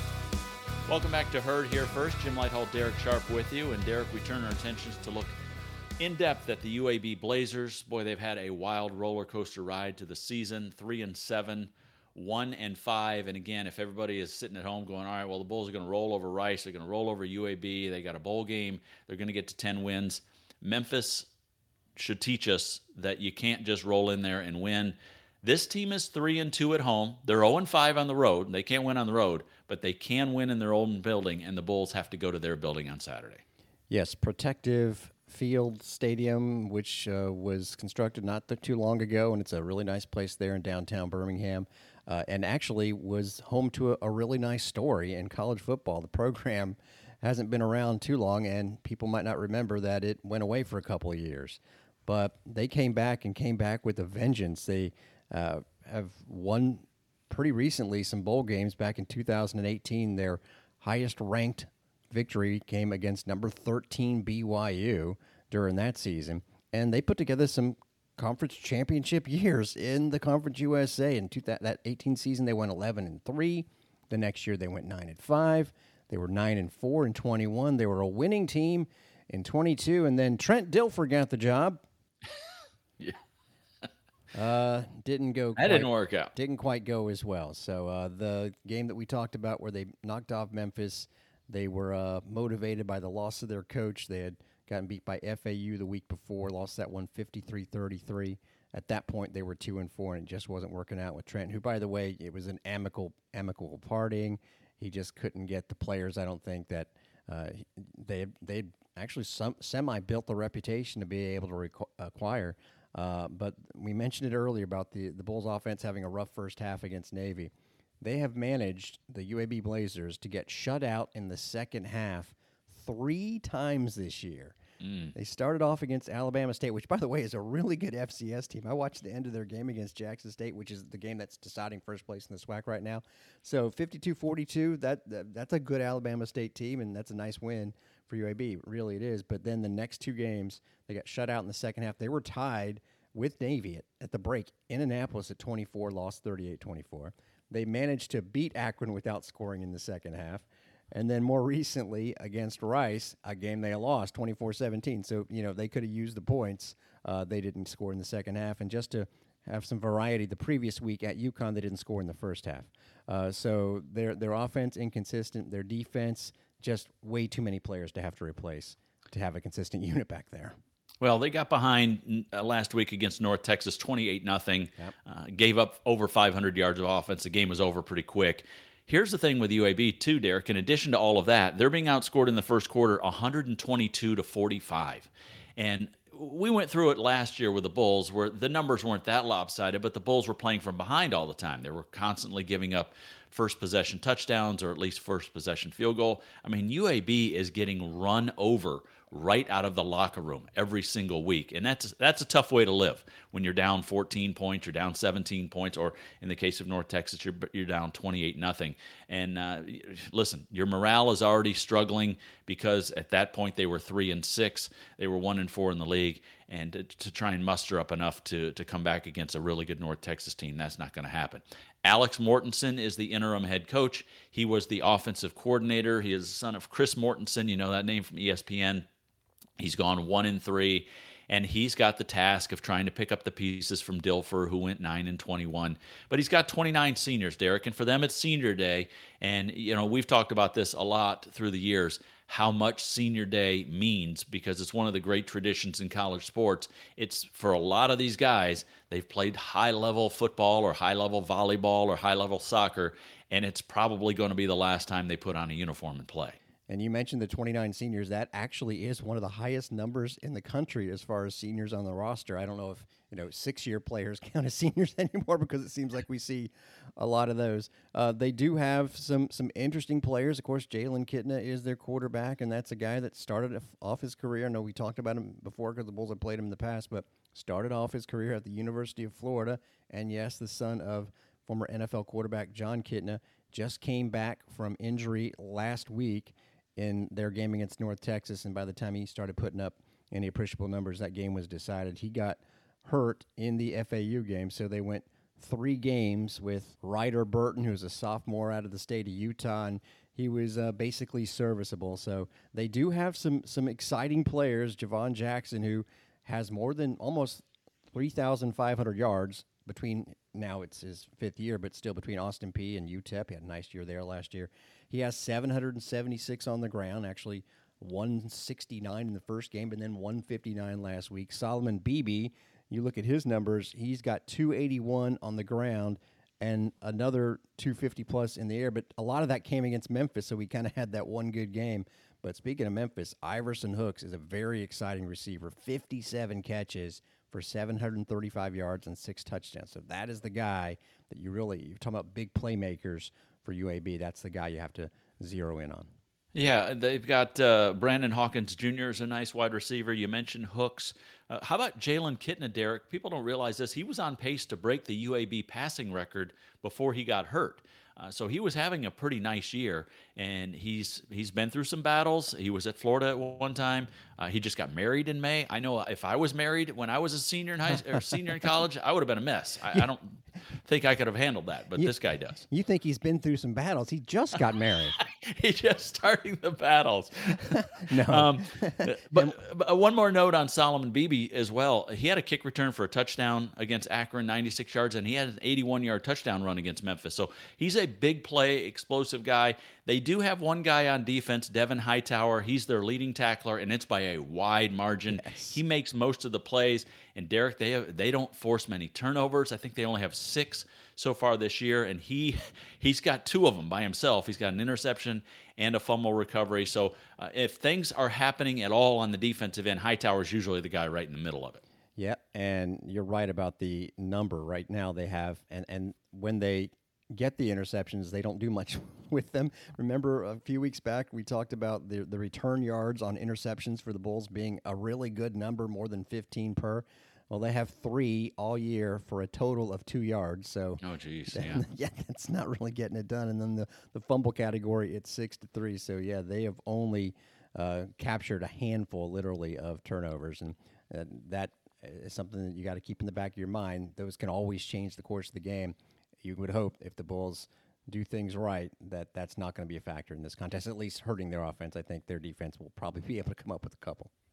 Welcome back to Heard Here First. Jim Lighthall, Derek Sharp with you. And Derek, we turn our attentions to look in depth at the U A B Blazers. Boy, they've had a wild roller coaster ride to the season. Three and seven, one and five. And again, if everybody is sitting at home going, all right, well, the Bulls are going to roll over Rice. They're going to roll over U A B. They got a bowl game. They're going to get to ten wins. Memphis should teach us that you can't just roll in there and win. This team is three and two at home. They're zero and five on the road. They can't win on the road, but they can win in their own building, and the Bulls have to go to their building on Saturday. Yes, Protective Field Stadium, which uh, was constructed not th- too long ago, and it's a really nice place there in downtown Birmingham, uh, and actually was home to a, a really nice story in college football. The program hasn't been around too long, and people might not remember that it went away for a couple of years. But they came back and came back with a vengeance. They uh, have won pretty recently some bowl games. Back in two thousand eighteen, their highest-ranked victory came against number thirteen B Y U during that season. And they put together some conference championship years in the Conference U S A. In two, that, that eighteen season, they went eleven and three. The next year, they went nine and five. They were nine and four in twenty-one. They were a winning team in twenty-two. And then Trent Dilfer got the job. Yeah. Uh, didn't go. That quite, didn't work out. Didn't quite go as well. So uh, the game that we talked about where they knocked off Memphis, they were uh, motivated by the loss of their coach. They had gotten beat by F A U the week before, lost that one fifty-three thirty-three. At that point, they were two and four, and it just wasn't working out with Trent, who, by the way, it was an amicable, amicable partying. He just couldn't get the players. I don't think that uh, they they actually some, semi built the reputation to be able to requ- acquire. Uh, but we mentioned it earlier about the, the Bulls offense having a rough first half against Navy. They have managed, the U A B Blazers, to get shut out in the second half three times this year. Mm. They started off against Alabama State, which, by the way, is a really good F C S team. I watched the end of their game against Jackson State, which is the game that's deciding first place in the SWAC right now. So fifty-two forty-two, that, that that's a good Alabama State team, and that's a nice win for U A B. Really it is. But then the next two games, they got shut out in the second half. They were tied with Navy at, at the break in Annapolis at twenty-four, lost thirty-eight twenty-four. They managed to beat Akron without scoring in the second half. And then more recently against Rice, a game they lost twenty-four seventeen. So, you know, they could have used the points. Uh, they didn't score in the second half. And just to have some variety. The previous week at UConn, they didn't score in the first half. Uh, so their their offense inconsistent, their defense just way too many players to have to replace to have a consistent unit back there. Well, they got behind uh, last week against North Texas, twenty-eight nothing. Yep. Uh, gave up over five hundred yards of offense. The game was over pretty quick. Here's the thing with U A B too, Derek. In addition to all of that, they're being outscored in the first quarter, one twenty-two to forty-five, and we went through it last year with the Bulls, where the numbers weren't that lopsided, but the Bulls were playing from behind all the time. They were constantly giving up first possession touchdowns, or at least first possession field goal. I mean, U A B is getting run over right out of the locker room every single week. And that's that's a tough way to live when you're down fourteen points, you're down seventeen points, or in the case of North Texas, you're, you're down twenty-eight nothing. And uh, listen, your morale is already struggling because at that point they were three and six. They were one and four in the league. And to, to try and muster up enough to, to come back against a really good North Texas team, that's not going to happen. Alex Mortensen is the interim head coach. He was the offensive coordinator. He is the son of Chris Mortensen. You know that name from E S P N. He's gone one and three, and he's got the task of trying to pick up the pieces from Dilfer, who went nine and twenty-one. But he's got twenty-nine seniors, Derek, and for them it's senior day. And you know we've talked about this a lot through the years, how much senior day means, because it's one of the great traditions in college sports. It's for a lot of these guys, they've played high-level football or high-level volleyball or high-level soccer, and it's probably going to be the last time they put on a uniform and play. And you mentioned the twenty-nine seniors. That actually is one of the highest numbers in the country as far as seniors on the roster. I don't know if you know six-year players count as seniors anymore, because it seems like we see a lot of those. Uh, they do have some some interesting players. Of course, Jalen Kitna is their quarterback, and that's a guy that started off his career. I know we talked about him before because the Bulls have played him in the past, but started off his career at the University of Florida. And yes, the son of former N F L quarterback Jon Kitna just came back from injury last week in their game against North Texas, and by the time he started putting up any appreciable numbers, that game was decided. He got hurt in the F A U game, so they went three games with Ryder Burton, who's a sophomore out of the state of Utah, and he was uh, basically serviceable. So they do have some some exciting players. Javon Jackson, who has more than almost three thousand five hundred yards between, now it's his fifth year, but still between Austin Peay and U T E P. He had a nice year there last year. He has seven hundred seventy-six on the ground, actually one sixty-nine in the first game, and then one fifty-nine last week. Solomon Beebe, you look at his numbers, he's got two eighty-one on the ground and another two fifty plus in the air, but a lot of that came against Memphis, so we kind of had that one good game. But speaking of Memphis, Iverson Hooks is a very exciting receiver, fifty-seven catches for seven hundred thirty-five yards and six touchdowns. So that is the guy that you really, you're talking about big playmakers for U A B. That's the guy you have to zero in on. Yeah, they've got uh, Brandon Hawkins Junior is a nice wide receiver. You mentioned Hooks. Uh, how about Jalen Kitna, Derek? People don't realize this. He was on pace to break the U A B passing record before he got hurt. Uh, so he was having a pretty nice year, and he's he's been through some battles. He was at Florida at one time. Uh, he just got married in May. I know if I was married when I was a senior in high or senior in college, I would have been a mess. I, I don't think I could have handled that, but you, this guy does. You think he's been through some battles? He just got married. He's just starting the battles. no. Um, but, but one more note on Solomon Beebe as well. He had a kick return for a touchdown against Akron, ninety-six yards, and he had an eighty-one-yard touchdown run against Memphis. So he's a big play, explosive guy. They do have one guy on defense, Devin Hightower. He's their leading tackler, and it's by a wide margin. Yes. He makes most of the plays. And Derek, they have, they don't force many turnovers. I think they only have six so far this year, and he he's got two of them by himself. He's got an interception and a fumble recovery. So uh, if things are happening at all on the defensive end, Hightower is usually the guy right in the middle of it. Yeah, and you're right about the number right now they have, and and when they get the interceptions, they don't do much with them. Remember a few weeks back we talked about the the return yards on interceptions for the Bulls being a really good number, more than fifteen per. Well, they have three all year for a total of two yards. So, oh, geez, yeah, yeah, that's not really getting it done. And then the, the fumble category, it's six to three. So, yeah, they have only uh, captured a handful, literally, of turnovers, and uh, that is something that you got to keep in the back of your mind. Those can always change the course of the game. You would hope if the Bulls do things right that that's not going to be a factor in this contest, at least hurting their offense. I think their defense will probably be able to come up with a couple.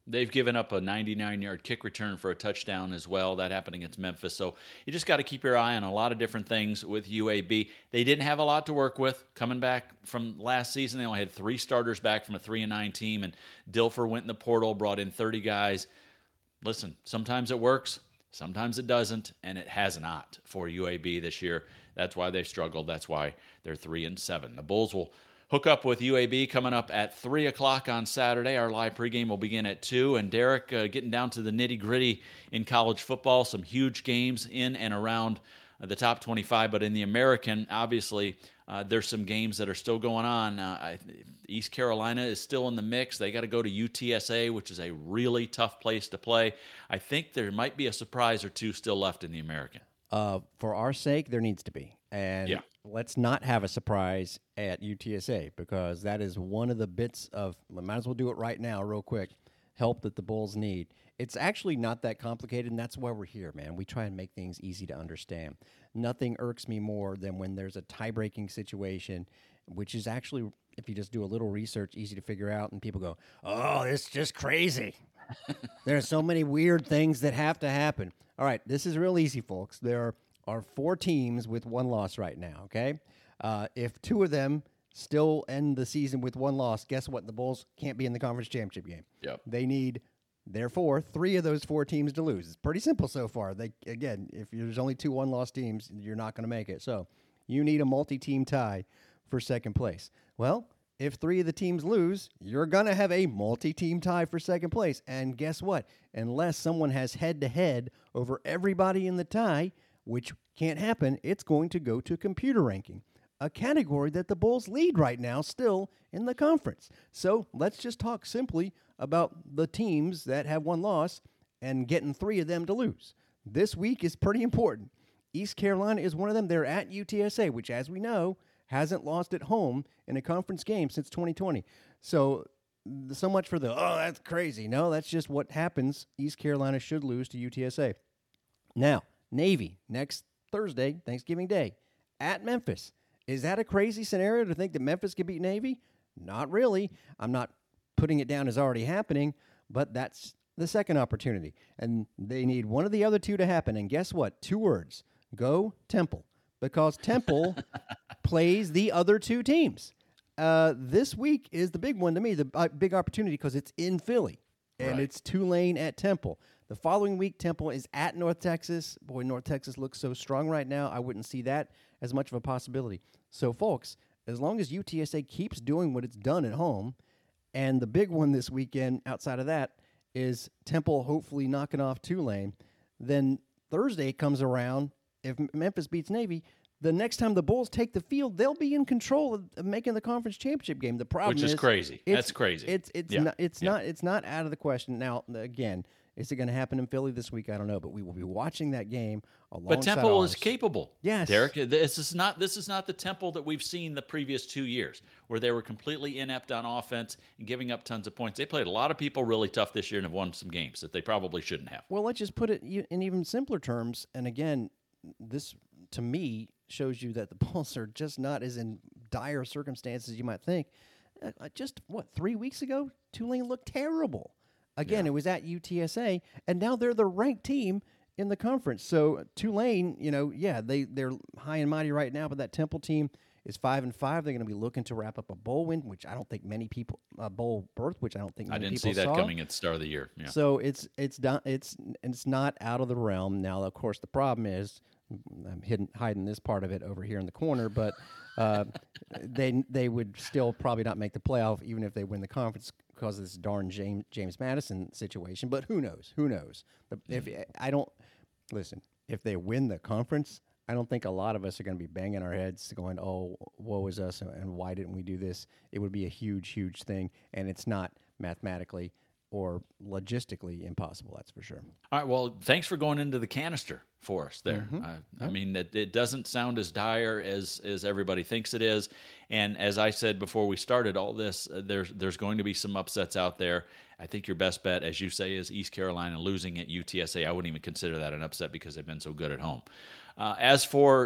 They've given up a ninety-nine-yard kick return for a touchdown as well. That happened against Memphis. So you just got to keep your eye on a lot of different things with U A B. They didn't have a lot to work with coming back from last season. They only had three starters back from a three and nine team, and Dilfer went in the portal, brought in thirty guys. Listen, sometimes it works, sometimes it doesn't, and it has not for U A B this year. That's why they've struggled. That's why they're three and seven. The Bulls will hook up with U A B coming up at three o'clock on Saturday. Our live pregame will begin at two. And Derek, uh, getting down to the nitty-gritty in college football, some huge games in and around uh, the top twenty-five. But in the American, obviously, uh, there's some games that are still going on. Uh, I, East Carolina is still in the mix. They got to go to U T S A, which is a really tough place to play. I think there might be a surprise or two still left in the American. Uh, for our sake, there needs to be. And yeah. let's not have a surprise at U T S A, because that is one of the bits of, we might as well do it right now real quick, help that the Bulls need. It's actually not that complicated, and that's why we're here, man. We try and make things easy to understand. Nothing irks me more than when there's a tie-breaking situation, which is actually, if you just do a little research, easy to figure out, and people go, oh, it's just crazy. There are so many weird things that have to happen. All right, this is real easy, folks. There are are four teams with one loss right now, okay? Uh, if two of them still end the season with one loss, guess what? The Bulls can't be in the conference championship game. Yep. They need, therefore, three of those four teams to lose. It's pretty simple so far. They Again, if there's only two one-loss teams, you're not going to make it. So you need a multi-team tie for second place. Well, if three of the teams lose, you're going to have a multi-team tie for second place. And guess what? Unless someone has head-to-head over everybody in the tie, which can't happen, it's going to go to computer ranking, a category that the Bulls lead right now still in the conference. So let's just talk simply about the teams that have one loss and getting three of them to lose. This week is pretty important. East Carolina is one of them. They're at U T S A, which, as we know, hasn't lost at home in a conference game since twenty twenty. So, so much for the, oh, that's crazy. No, that's just what happens. East Carolina should lose to U T S A. Now, Navy, next Thursday, Thanksgiving Day, at Memphis. Is that a crazy scenario to think that Memphis could beat Navy? Not really. I'm not putting it down as already happening, but that's the second opportunity. And they need one of the other two to happen. And guess what? Two words. Go Temple. Because Temple plays the other two teams. Uh, this week is the big one to me, the uh, big opportunity, because it's in Philly. And right. It's Tulane at Temple. The following week, Temple is at North Texas. Boy, North Texas looks so strong right now. I wouldn't see that as much of a possibility. So, folks, as long as U T S A keeps doing what it's done at home, and the big one this weekend outside of that is Temple hopefully knocking off Tulane, then Thursday comes around. If Memphis beats Navy, the next time the Bulls take the field, they'll be in control of, of making the conference championship game. The problem Which is, is crazy. It's, That's crazy. It's it's yeah. not it's yeah. not it's not out of the question. Now, again, is it going to happen in Philly this week? I don't know, but we will be watching that game alongside But Temple ours. is capable. Yes, Derek. This is not this is not the Temple that we've seen the previous two years, where they were completely inept on offense and giving up tons of points. They played a lot of people really tough this year and have won some games that they probably shouldn't have. Well, let's just put it in even simpler terms. And again, this to me shows you that the Bulls are just not as in dire circumstances as you might think. Uh, just what three weeks ago, Tulane looked terrible. Again, yeah. It was at U T S A, and now they're the ranked team in the conference. So Tulane, you know, yeah, they they're high and mighty right now, but that Temple team is five and five. They're going to be looking to wrap up a bowl win, which I don't think many people a bowl berth, which I don't think many I didn't people see that saw. coming at the start of the year. Yeah. So it's it's done. It's it's not out of the realm. Now, of course, the problem is I'm hidden, hiding this part of it over here in the corner, but uh, they they would still probably not make the playoff even if they win the conference because of this darn James James Madison situation. But who knows? Who knows? But if I don't listen, if they win the conference, I don't think a lot of us are going to be banging our heads going, "Oh, woe is us, and why didn't we do this?" It would be a huge, huge thing, and it's not mathematically or logistically impossible, that's for sure. All right, well, thanks for going into the canister for us there. Mm-hmm. Uh, yep. I mean, it, it doesn't sound as dire as as everybody thinks it is. And as I said before we started all this, uh, there's there's going to be some upsets out there. I think your best bet, as you say, is East Carolina losing at U T S A. I wouldn't even consider that an upset because they've been so good at home. Uh, as for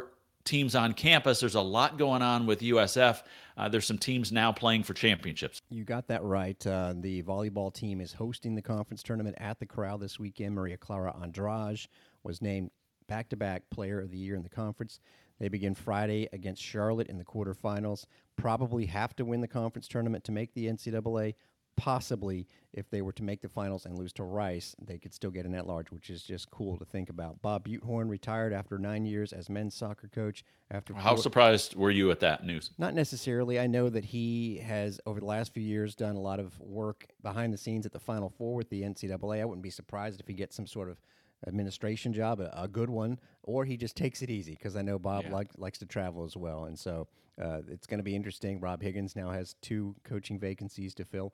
teams on campus. There's a lot going on with U S F. Uh, there's some teams now playing for championships. You got that right. Uh, the volleyball team is hosting the conference tournament at the Corral this weekend. Maria Clara Andrade was named back-to-back Player of the Year in the conference. They begin Friday against Charlotte in the quarterfinals. Probably have to win the conference tournament to make the N C double A. Possibly, if they were to make the finals and lose to Rice, they could still get an at-large, which is just cool to think about. Bob Butenhorn retired after nine years as men's soccer coach. After How four- surprised were you at that news? Not necessarily. I know that he has, over the last few years, done a lot of work behind the scenes at the Final Four with the N C double A. I wouldn't be surprised if he gets some sort of administration job, a, a good one, or he just takes it easy, because I know Bob Yeah. like, likes to travel as well. And so uh, it's going to be interesting. Rob Higgins now has two coaching vacancies to fill.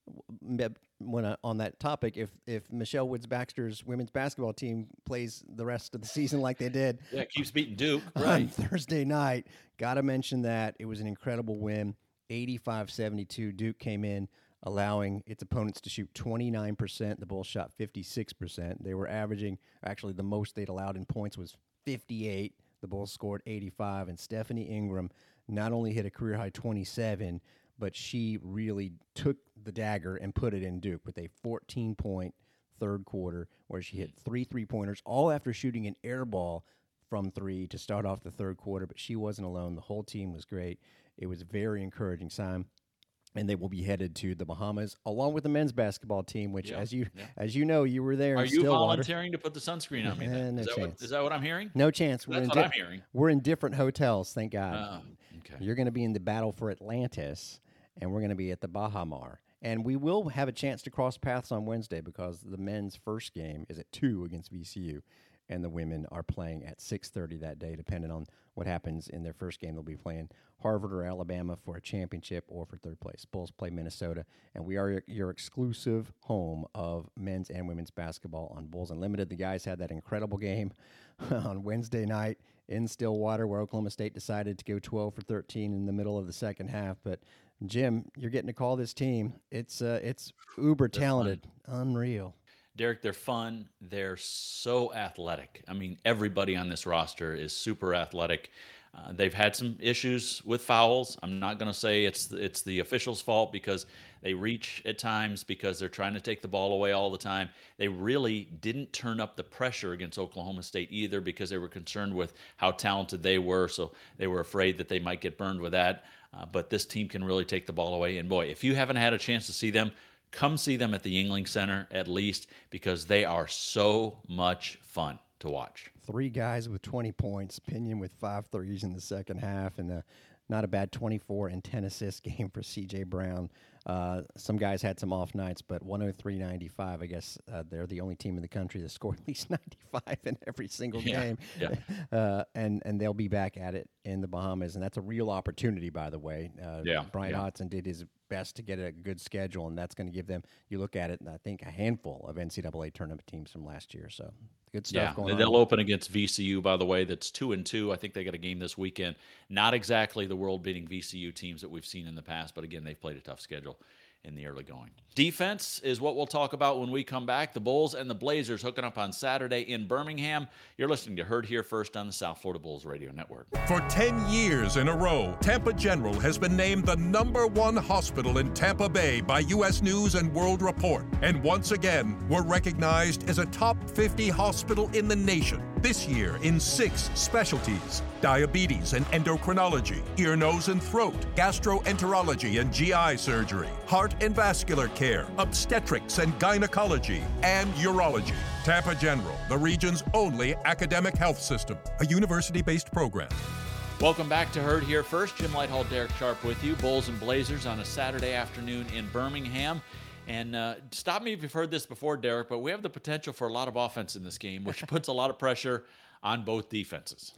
When I, on that topic, if if Michelle Woods Baxter's women's basketball team plays the rest of the season like they did, yeah, keeps beating Duke on right Thursday night, gotta mention that it was an incredible win, eighty-five seventy-two. Duke came in allowing its opponents to shoot twenty-nine percent. The Bulls shot fifty-six percent. They were averaging, actually the most they'd allowed in points was fifty-eight. The Bulls scored eighty-five, and Stephanie Ingram not only hit a career high twenty-seven, but she really took the dagger and put it in Duke with a fourteen-point third quarter where she hit three three-pointers, all after shooting an air ball from three to start off the third quarter. But she wasn't alone. The whole team was great. It was a very encouraging sign. And they will be headed to the Bahamas along with the men's basketball team, which, Yeah, as you yeah. as you know, you were there. Are in you Stillwater. volunteering to put the sunscreen on me? Eh, Then? no is, that what, chance. is that what I'm hearing? No chance. That's we're in what di- I'm hearing. We're in different hotels, thank God. Oh, okay. You're going to be in the Battle for Atlantis, and we're going to be at the Baha Mar. And we will have a chance to cross paths on Wednesday because the men's first game is at two against V C U, and the women are playing at six thirty that day, depending on what happens in their first game. They'll be playing Harvard or Alabama for a championship or for third place. Bulls play Minnesota, and we are your, your exclusive home of men's and women's basketball on Bulls Unlimited. The guys had that incredible game on Wednesday night in Stillwater where Oklahoma State decided to go twelve for thirteen in the middle of the second half. But, Jim, you're getting to call this team. It's uh, it's uber talented, unreal. Derek, they're fun. They're so athletic. I mean, everybody on this roster is super athletic. Uh, they've had some issues with fouls. I'm not going to say it's it's the officials' fault because they reach at times because they're trying to take the ball away all the time. They really didn't turn up the pressure against Oklahoma State either because they were concerned with how talented they were, so they were afraid that they might get burned with that. Uh, but this team can really take the ball away. And, boy, if you haven't had a chance to see them, come see them at the Yuengling Center at least because they are so much fun to watch. Three guys with twenty points, Pinion with five threes in the second half, and a, not a bad twenty-four and ten assist game for C J Brown. Uh, some guys had some off nights, but one oh three ninety-five, I guess uh, they're the only team in the country that scored at least ninety-five in every single Yeah, game. yeah. Uh, and, and they'll be back at it in the Bahamas, and that's a real opportunity, by the way. Uh, Yeah, Brian yeah. Hodgson did his best to get a good schedule, and that's going to give them, you look at it, and I think a handful of N C double A tournament teams from last year. So good stuff Yeah, going on. they'll open against V C U, by the way. That's two and two. I think they got a game this weekend. Not exactly the world-beating V C U teams that we've seen in the past, but again, they've played a tough schedule in the early going. Defense is what we'll talk about when we come back. The Bulls and the Blazers hooking up on Saturday in Birmingham. You're listening to Heard Here First on the South Florida Bulls Radio Network. For ten years in a row, Tampa General has been named the number one hospital in Tampa Bay by U S News and World Report. And once again, we're recognized as a top fifty hospital in the nation. This year in six specialties: diabetes and endocrinology, ear, nose, and throat, gastroenterology and G I surgery, heart and vascular care, obstetrics and gynecology, and urology. Tampa General, the region's only academic health system, a university-based program. Welcome back to Heard Here First. Jim Lighthall, Derek Sharp with you. Bulls and Blazers on a Saturday afternoon in Birmingham. And uh, stop me if you've heard this before, Derek, but we have the potential for a lot of offense in this game, which puts a lot of pressure on both defenses.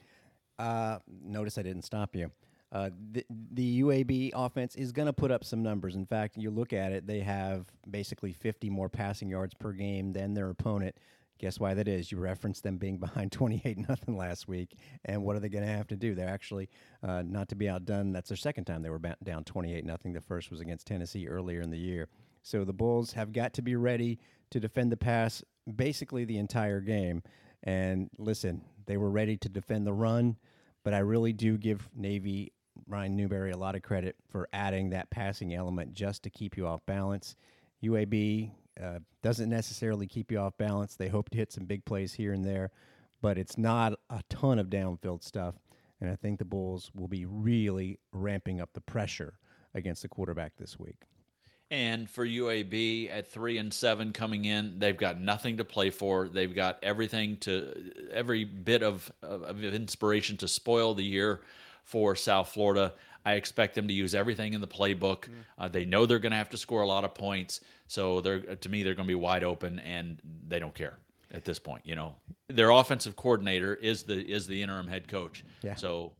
Uh, notice I didn't stop you. Uh, the, the U A B offense is going to put up some numbers. In fact, you look at it, they have basically fifty more passing yards per game than their opponent. Guess why that is? You referenced them being behind twenty-eight nothing last week. And what are they going to have to do? They're actually, uh, not to be outdone, that's their second time they were ba- down twenty-eight nothing. The first was against Tennessee earlier in the year. So the Bulls have got to be ready to defend the pass basically the entire game. And listen, they were ready to defend the run, but I really do give Navy, Ryan Newberry, a lot of credit for adding that passing element just to keep you off balance. U A B uh, doesn't necessarily keep you off balance. They hope to hit some big plays here and there, but it's not a ton of downfield stuff, and I think the Bulls will be really ramping up the pressure against the quarterback this week. And for U A B at three and seven coming in, they've got nothing to play for. They've got everything to every bit of, of, of inspiration to spoil the year for South Florida. I expect them to use everything in the playbook. Mm. Uh, they know they're going to have to score a lot of points, so they're to me they're going to be wide open, and they don't care at this point. You know, their offensive coordinator is the is the interim head coach. Yeah. So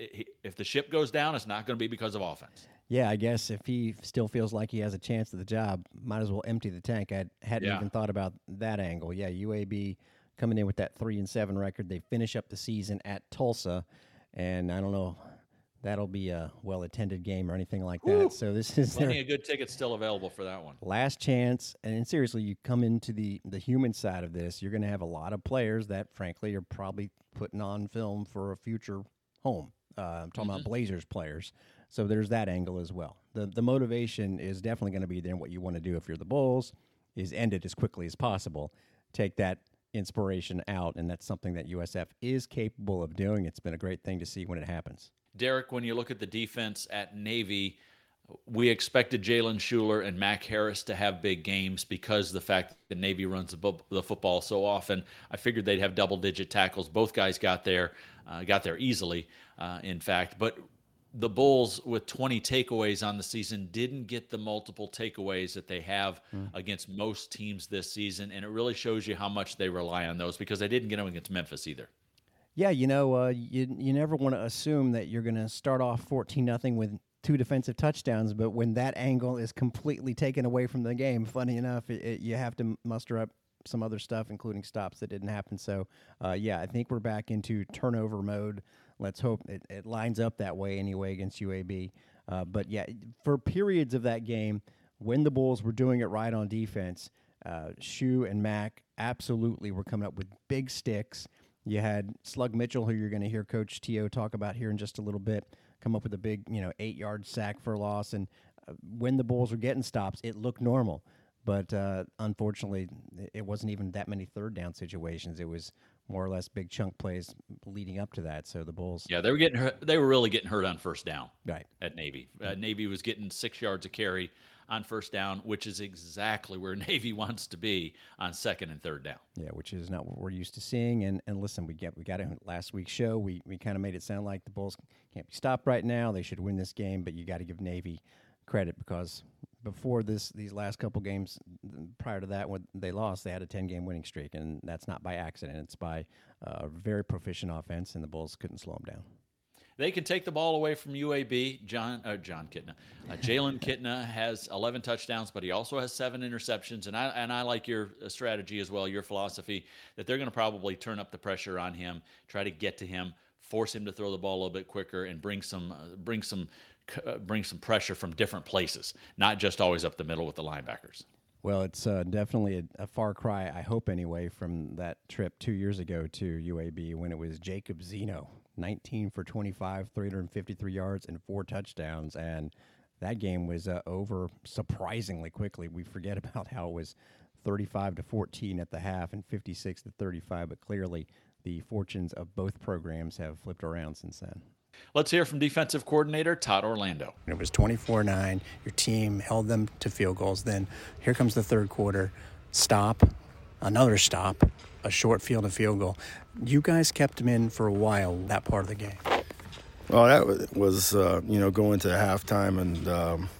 if the ship goes down, it's not going to be because of offense. Yeah, I guess if he still feels like he has a chance at the job, might as well empty the tank. I hadn't Yeah. even thought about that angle. Yeah, U A B coming in with that three and seven record. They finish up the season at Tulsa, and I don't know, that'll be a well-attended game or anything like that. Woo! So this is Plenty their of good tickets still available for that one. last chance. And seriously, you come into the, the human side of this, you're going to have a lot of players that, frankly, are probably putting on film for a future home. Uh, I'm talking Mhm. about Blazers players. So there's that angle as well. The the motivation is definitely going to be there. And what you want to do if you're the Bulls is end it as quickly as possible. Take that inspiration out, and that's something that U S F is capable of doing. It's been a great thing to see when it happens. Derek, when you look at the defense at Navy, we expected Jalen Schuler and Mac Harris to have big games because of the fact that Navy runs the, bu- the football so often. I figured they'd have double-digit tackles. Both guys got there, uh, got there easily, uh, in fact. But the Bulls, with twenty takeaways on the season, didn't get the multiple takeaways that they have mm. against most teams this season, and it really shows you how much they rely on those because they didn't get them against Memphis either. Yeah, you know, uh, you you never want to assume that you're going to start off fourteen nothing with two defensive touchdowns, but when that angle is completely taken away from the game, funny enough, it, it, you have to muster up some other stuff, including stops that didn't happen. So, uh, yeah, I think we're back into turnover mode. Let's hope it, it lines up that way anyway against U A B. Uh, but, yeah, for periods of that game, when the Bulls were doing it right on defense, uh, Shu and Mac absolutely were coming up with big sticks. You had Slug Mitchell, who you're going to hear Coach T O talk about here in just a little bit, come up with a big, you know, eight-yard sack for a loss. And uh, when the Bulls were getting stops, it looked normal. But uh, unfortunately, it wasn't even that many third-down situations. It was more or less big chunk plays leading up to that. So the Bulls, yeah, they were getting hurt. They were really getting hurt on first down. Right. At Navy, uh, Navy was getting six yards a carry on first down, which is exactly where Navy wants to be on second and third down. Yeah, which is not what we're used to seeing. And and listen, we get we got it in last week's show. We we kind of made it sound like the Bulls can't be stopped right now. They should win this game, but you got to give Navy credit because before this, these last couple games prior to that, when they lost, they had a ten-game winning streak, and that's not by accident. It's by a very proficient offense, and the Bulls couldn't slow them down. They can take the ball away from U A B. John uh, John Kitna, uh, Jalen Kitna has eleven touchdowns, but he also has seven interceptions. And I and I like your strategy as well, your philosophy that they're going to probably turn up the pressure on him, try to get to him, force him to throw the ball a little bit quicker, and bring some uh, bring some. Uh, bring some pressure from different places, not just always up the middle with the linebackers. Well, it's uh, definitely a, a far cry, I hope anyway, from that trip two years ago to U A B when it was Jacob Zeno, nineteen for twenty-five, three hundred fifty-three yards and four touchdowns. And that game was uh, over surprisingly quickly. We forget about how it was thirty-five to fourteen at the half and fifty-six to thirty-five, but clearly the fortunes of both programs have flipped around since then. Let's hear from defensive coordinator Todd Orlando. It was twenty-four nine. Your team held them to field goals. Then here comes the third quarter. Stop, another stop, a short field and field goal. You guys kept them in for a while, that part of the game. Well, that was, uh, you know, going to halftime and um,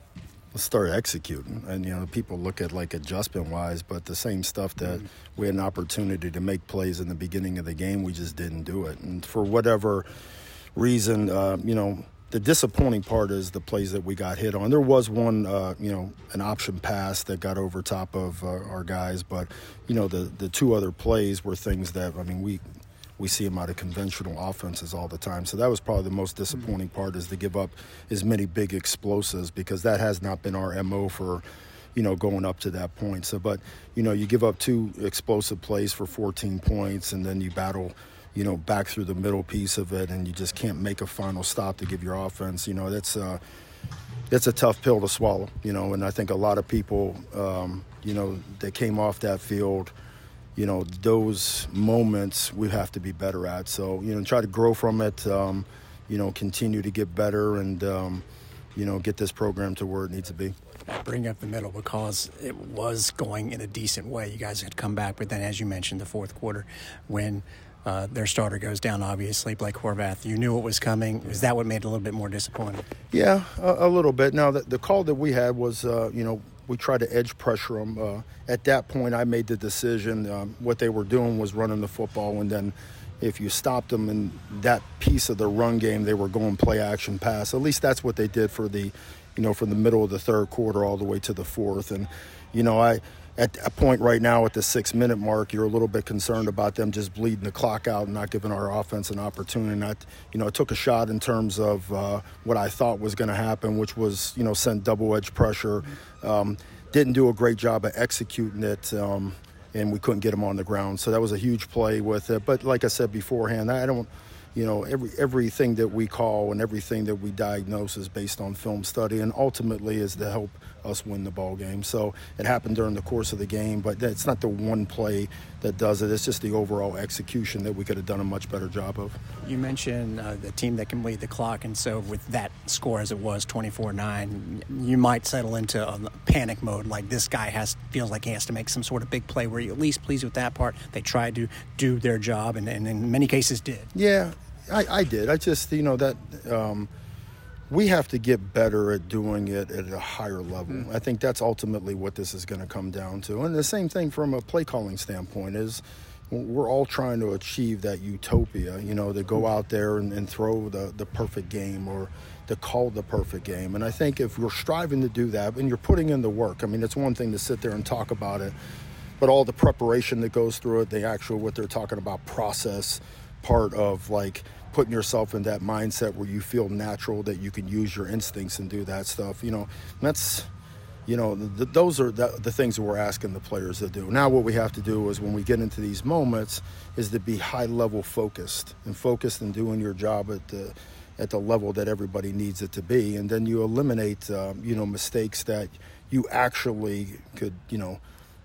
start executing. And, you know, people look at, like, adjustment-wise, but the same stuff that mm-hmm. we had an opportunity to make plays in the beginning of the game, we just didn't do it. And for whatever reason, uh, you know, the disappointing part is the plays that we got hit on. There was one, uh, you know, an option pass that got over top of uh, our guys, but, you know, the, the two other plays were things that, I mean, we we see them out of conventional offenses all the time. So that was probably the most disappointing part, is to give up as many big explosives, because that has not been our M O for, you know, going up to that point. So, but, you know, you give up two explosive plays for fourteen points, and then you battle you know, back through the middle piece of it, and you just can't make a final stop to give your offense. You know, that's uh, it's a tough pill to swallow. You know, and I think a lot of people, um, you know, that came off that field, you know, those moments we have to be better at. So, you know, try to grow from it. Um, you know, continue to get better, and um, you know, get this program to where it needs to be. I bring up the middle because it was going in a decent way. You guys had come back, but then, as you mentioned, the fourth quarter, when uh, their starter goes down, obviously, Blake Horvath, you knew it was coming. Is that what made it a little bit more disappointing? Yeah, a, a little bit. Now, the, the call that we had was, uh, you know, we tried to edge pressure them. Uh, at that point, I made the decision. Um, what they were doing was running the football, and then if you stopped them in that piece of the run game, they were going play action pass. At least that's what they did for the, you know, from the middle of the third quarter all the way to the fourth. And, you know, I at a point right now at the six-minute mark, you're a little bit concerned about them just bleeding the clock out and not giving our offense an opportunity. And I, you know, I took a shot in terms of uh, what I thought was going to happen, which was, you know, send double-edge pressure. Um, didn't do a great job of executing it. Um, and we couldn't get him on the ground. So that was a huge play with it. But like I said beforehand, I don't, you know, every everything that we call and everything that we diagnose is based on film study, and ultimately is to help us win the ball game. So it happened during the course of the game, but it's not the one play that does it. It's just the overall execution that we could have done a much better job of. You mentioned uh, the team that can bleed the clock, and so with that score as it was, twenty-four nine, you might settle into a panic mode, like this guy has feels like he has to make some sort of big play. Were you at least pleased with that part? They tried to do their job, and, and in many cases did. Yeah, I, I did. I just, you know, that um, we have to get better at doing it at a higher level. Mm. I think that's ultimately what this is going to come down to. And the same thing from a play calling standpoint is we're all trying to achieve that utopia, you know, to go out there and, and throw the, the perfect game or to call the perfect game. And I think if we're striving to do that and you're putting in the work, I mean, it's one thing to sit there and talk about it, but all the preparation that goes through it, the actual, what they're talking about, process part of like putting yourself in that mindset where you feel natural, that you can use your instincts and do that stuff. You know, that's, you know, the, those are the, the things that we're asking the players to do. Now what we have to do is when we get into these moments is to be high level focused and focused and doing your job at the, at the level that everybody needs it to be. And then you eliminate, um, you know, mistakes that you actually could, you know,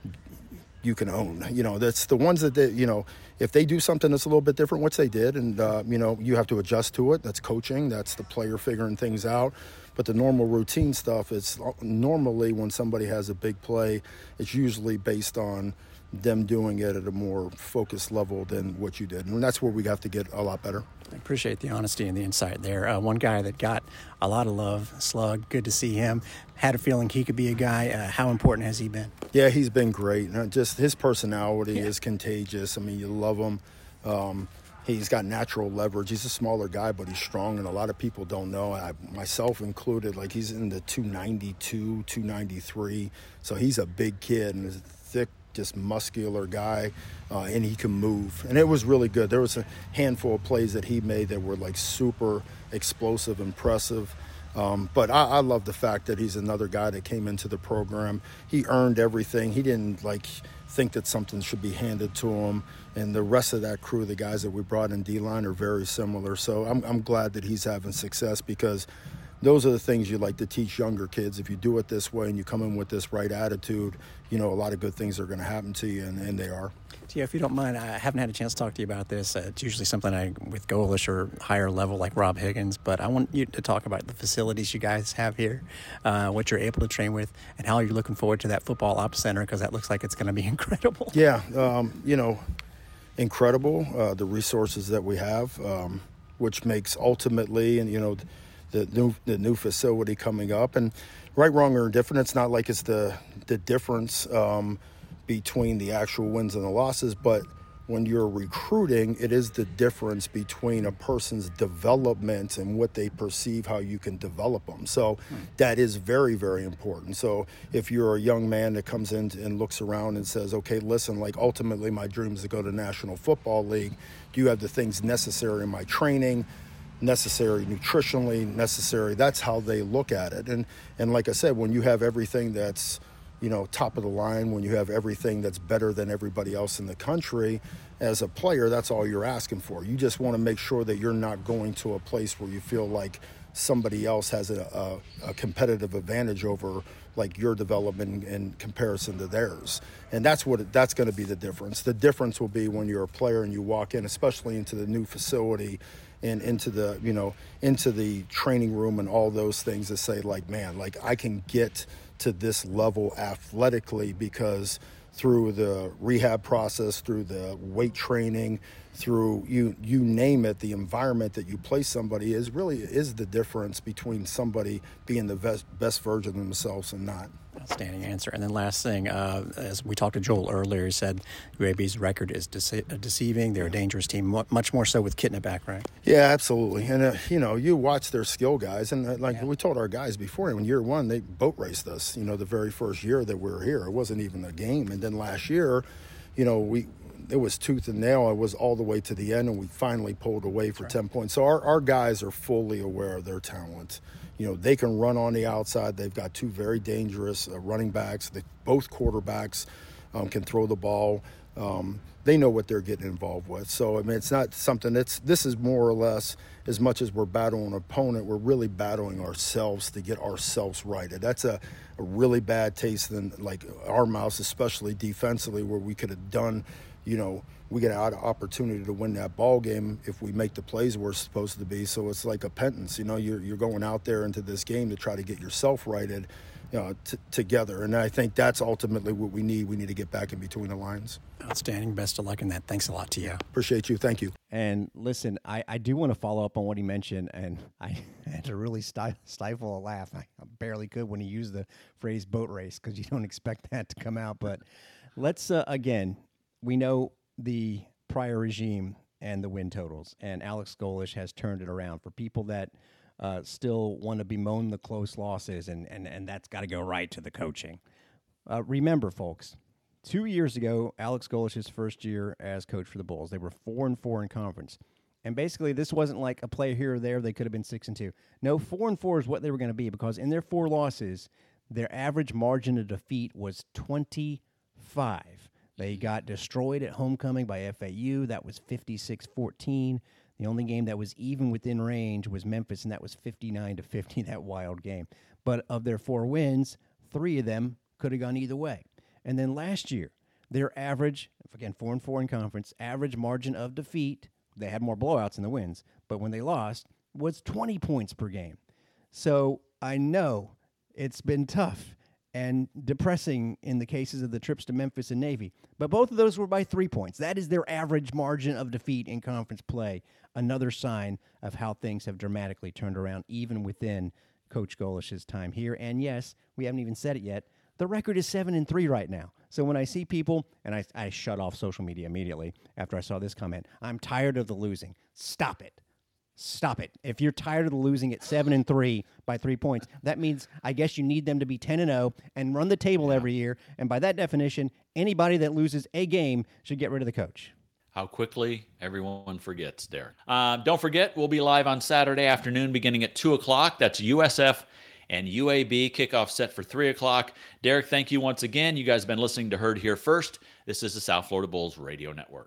you can own. You know, that's the ones that, they, you know, if they do something that's a little bit different, which they did, and, uh, you know, you have to adjust to it. That's coaching. That's the player figuring things out. But the normal routine stuff is normally when somebody has a big play, it's usually based on them doing it at a more focused level than what you did. And that's where we have to get a lot better. I appreciate the honesty and the insight there. Uh, one guy that got a lot of love, Slug, good to see him. Had a feeling he could be a guy. Uh, how important has he been? Yeah, he's been great. Uh, just his personality yeah. is contagious. I mean, you love him. Um, he's got natural leverage. He's a smaller guy, but he's strong, and a lot of people don't know, I, myself included, like he's in the two ninety-two, two ninety-three. So he's a big kid and is thick, just muscular guy, uh, and he can move. And it was really good. There was a handful of plays that he made that were like super explosive, impressive. Um, but I, I love the fact that he's another guy that came into the program. He earned everything. He didn't like think that something should be handed to him. And the rest of that crew, the guys that we brought in D-line, are very similar. So I'm, I'm glad that he's having success, because those are the things you like to teach younger kids. If you do it this way and you come in with this right attitude, you know, a lot of good things are going to happen to you, and, and they are. Yeah, if you don't mind, I haven't had a chance to talk to you about this. Uh, it's usually something I with Golesh or higher level like Rob Higgins, but I want you to talk about the facilities you guys have here, uh, what you're able to train with, and how you're looking forward to that football ops center, because that looks like it's going to be incredible. Yeah, um, you know, incredible, uh, the resources that we have, um, which makes ultimately, and you know, the new the new facility coming up. And right, wrong, or indifferent, it's not like it's the the difference um, between the actual wins and the losses, but when you're recruiting, it is the difference between a person's development and what they perceive, how you can develop them. So hmm. that is very, very important. So if you're a young man that comes in and looks around and says, okay, listen, like ultimately my dream is to go to National Football League. Do you have the things necessary in my training, necessary nutritionally, necessary? That's how they look at it. And and like I said, when you have everything that's you know, top of the line, when you have everything that's better than everybody else in the country, as a player, that's all you're asking for. You just want to make sure that you're not going to a place where you feel like somebody else has a, a, a competitive advantage over like your development in comparison to theirs. And that's what that's going to be the difference. The difference will be when you're a player and you walk in, especially into the new facility and into the, you know, into the training room and all those things, to say like, man, like I can get to this level athletically because through the rehab process, through the weight training, through you you name it, the environment that you place somebody is really is the difference between somebody being the best, best version of themselves and not. Outstanding answer. And then last thing, uh, as we talked to Joel earlier, he said U A B's record is dece- deceiving. They're a dangerous team, much more so with Kitna back, right? Yeah, absolutely. And, uh, you know, you watch their skill guys, and uh, like yeah. we told our guys before, in year one, they boat raced us, you know, the very first year that we were here. It wasn't even a game. And then last year, you know, we it was tooth and nail. It was all the way to the end, and we finally pulled away for right. ten points. So our, our guys are fully aware of their talent. You know, they can run on the outside. They've got two very dangerous uh, running backs. They, both quarterbacks um, can throw the ball. Um, they know what they're getting involved with. So, I mean, it's not something that's – this is more or less, as much as we're battling an opponent, we're really battling ourselves to get ourselves righted. That's a, a really bad taste in, like, our mouths, especially defensively, where we could have done, you know – we get an opportunity to win that ball game if we make the plays we're supposed to be. So it's like a penance. You know, you're you're going out there into this game to try to get yourself righted, you know, t- together. And I think that's ultimately what we need. We need to get back in between the lines. Outstanding. Best of luck in that. Thanks a lot to you. Appreciate you. Thank you. And listen, I, I do want to follow up on what he mentioned, and I had to really stif- stifle a laugh. I barely could when he used the phrase boat race, because you don't expect that to come out. But let's, uh, again, we know the prior regime and the win totals, and Alex Golesh has turned it around. For people that uh, still want to bemoan the close losses, and, and, and that's got to go right to the coaching. Uh, remember, folks, two years ago, Alex Golesh's first year as coach for the Bulls, they were four and four in conference. And basically, this wasn't like a play here or there. They could have been six and two. No, four and four is what they were going to be, because in their four losses, their average margin of defeat was twenty-five. They got destroyed at homecoming by F A U. That was fifty-six fourteen. The only game that was even within range was Memphis, and that was fifty-nine to fifty, that wild game. But of their four wins, three of them could have gone either way. And then last year, their average, again, four and four in conference, average margin of defeat, they had more blowouts than the wins, but when they lost, was twenty points per game. So I know it's been tough and depressing in the cases of the trips to Memphis and Navy. But both of those were by three points. That is their average margin of defeat in conference play. Another sign of how things have dramatically turned around, even within Coach Golesh's time here. And yes, we haven't even said it yet, the record is seven and three right now. So when I see people, and I, I shut off social media immediately after I saw this comment, I'm tired of the losing. Stop it. Stop it. If you're tired of the losing at seven and three by three points, that means I guess you need them to be ten and oh and run the table every year. And by that definition, anybody that loses a game should get rid of the coach. How quickly everyone forgets, Derek. Uh, don't forget, we'll be live on Saturday afternoon beginning at two o'clock. That's U S F and U A B. Kickoff set for three o'clock. Derek, thank you once again. You guys have been listening to Heard Here First. This is the South Florida Bulls Radio Network.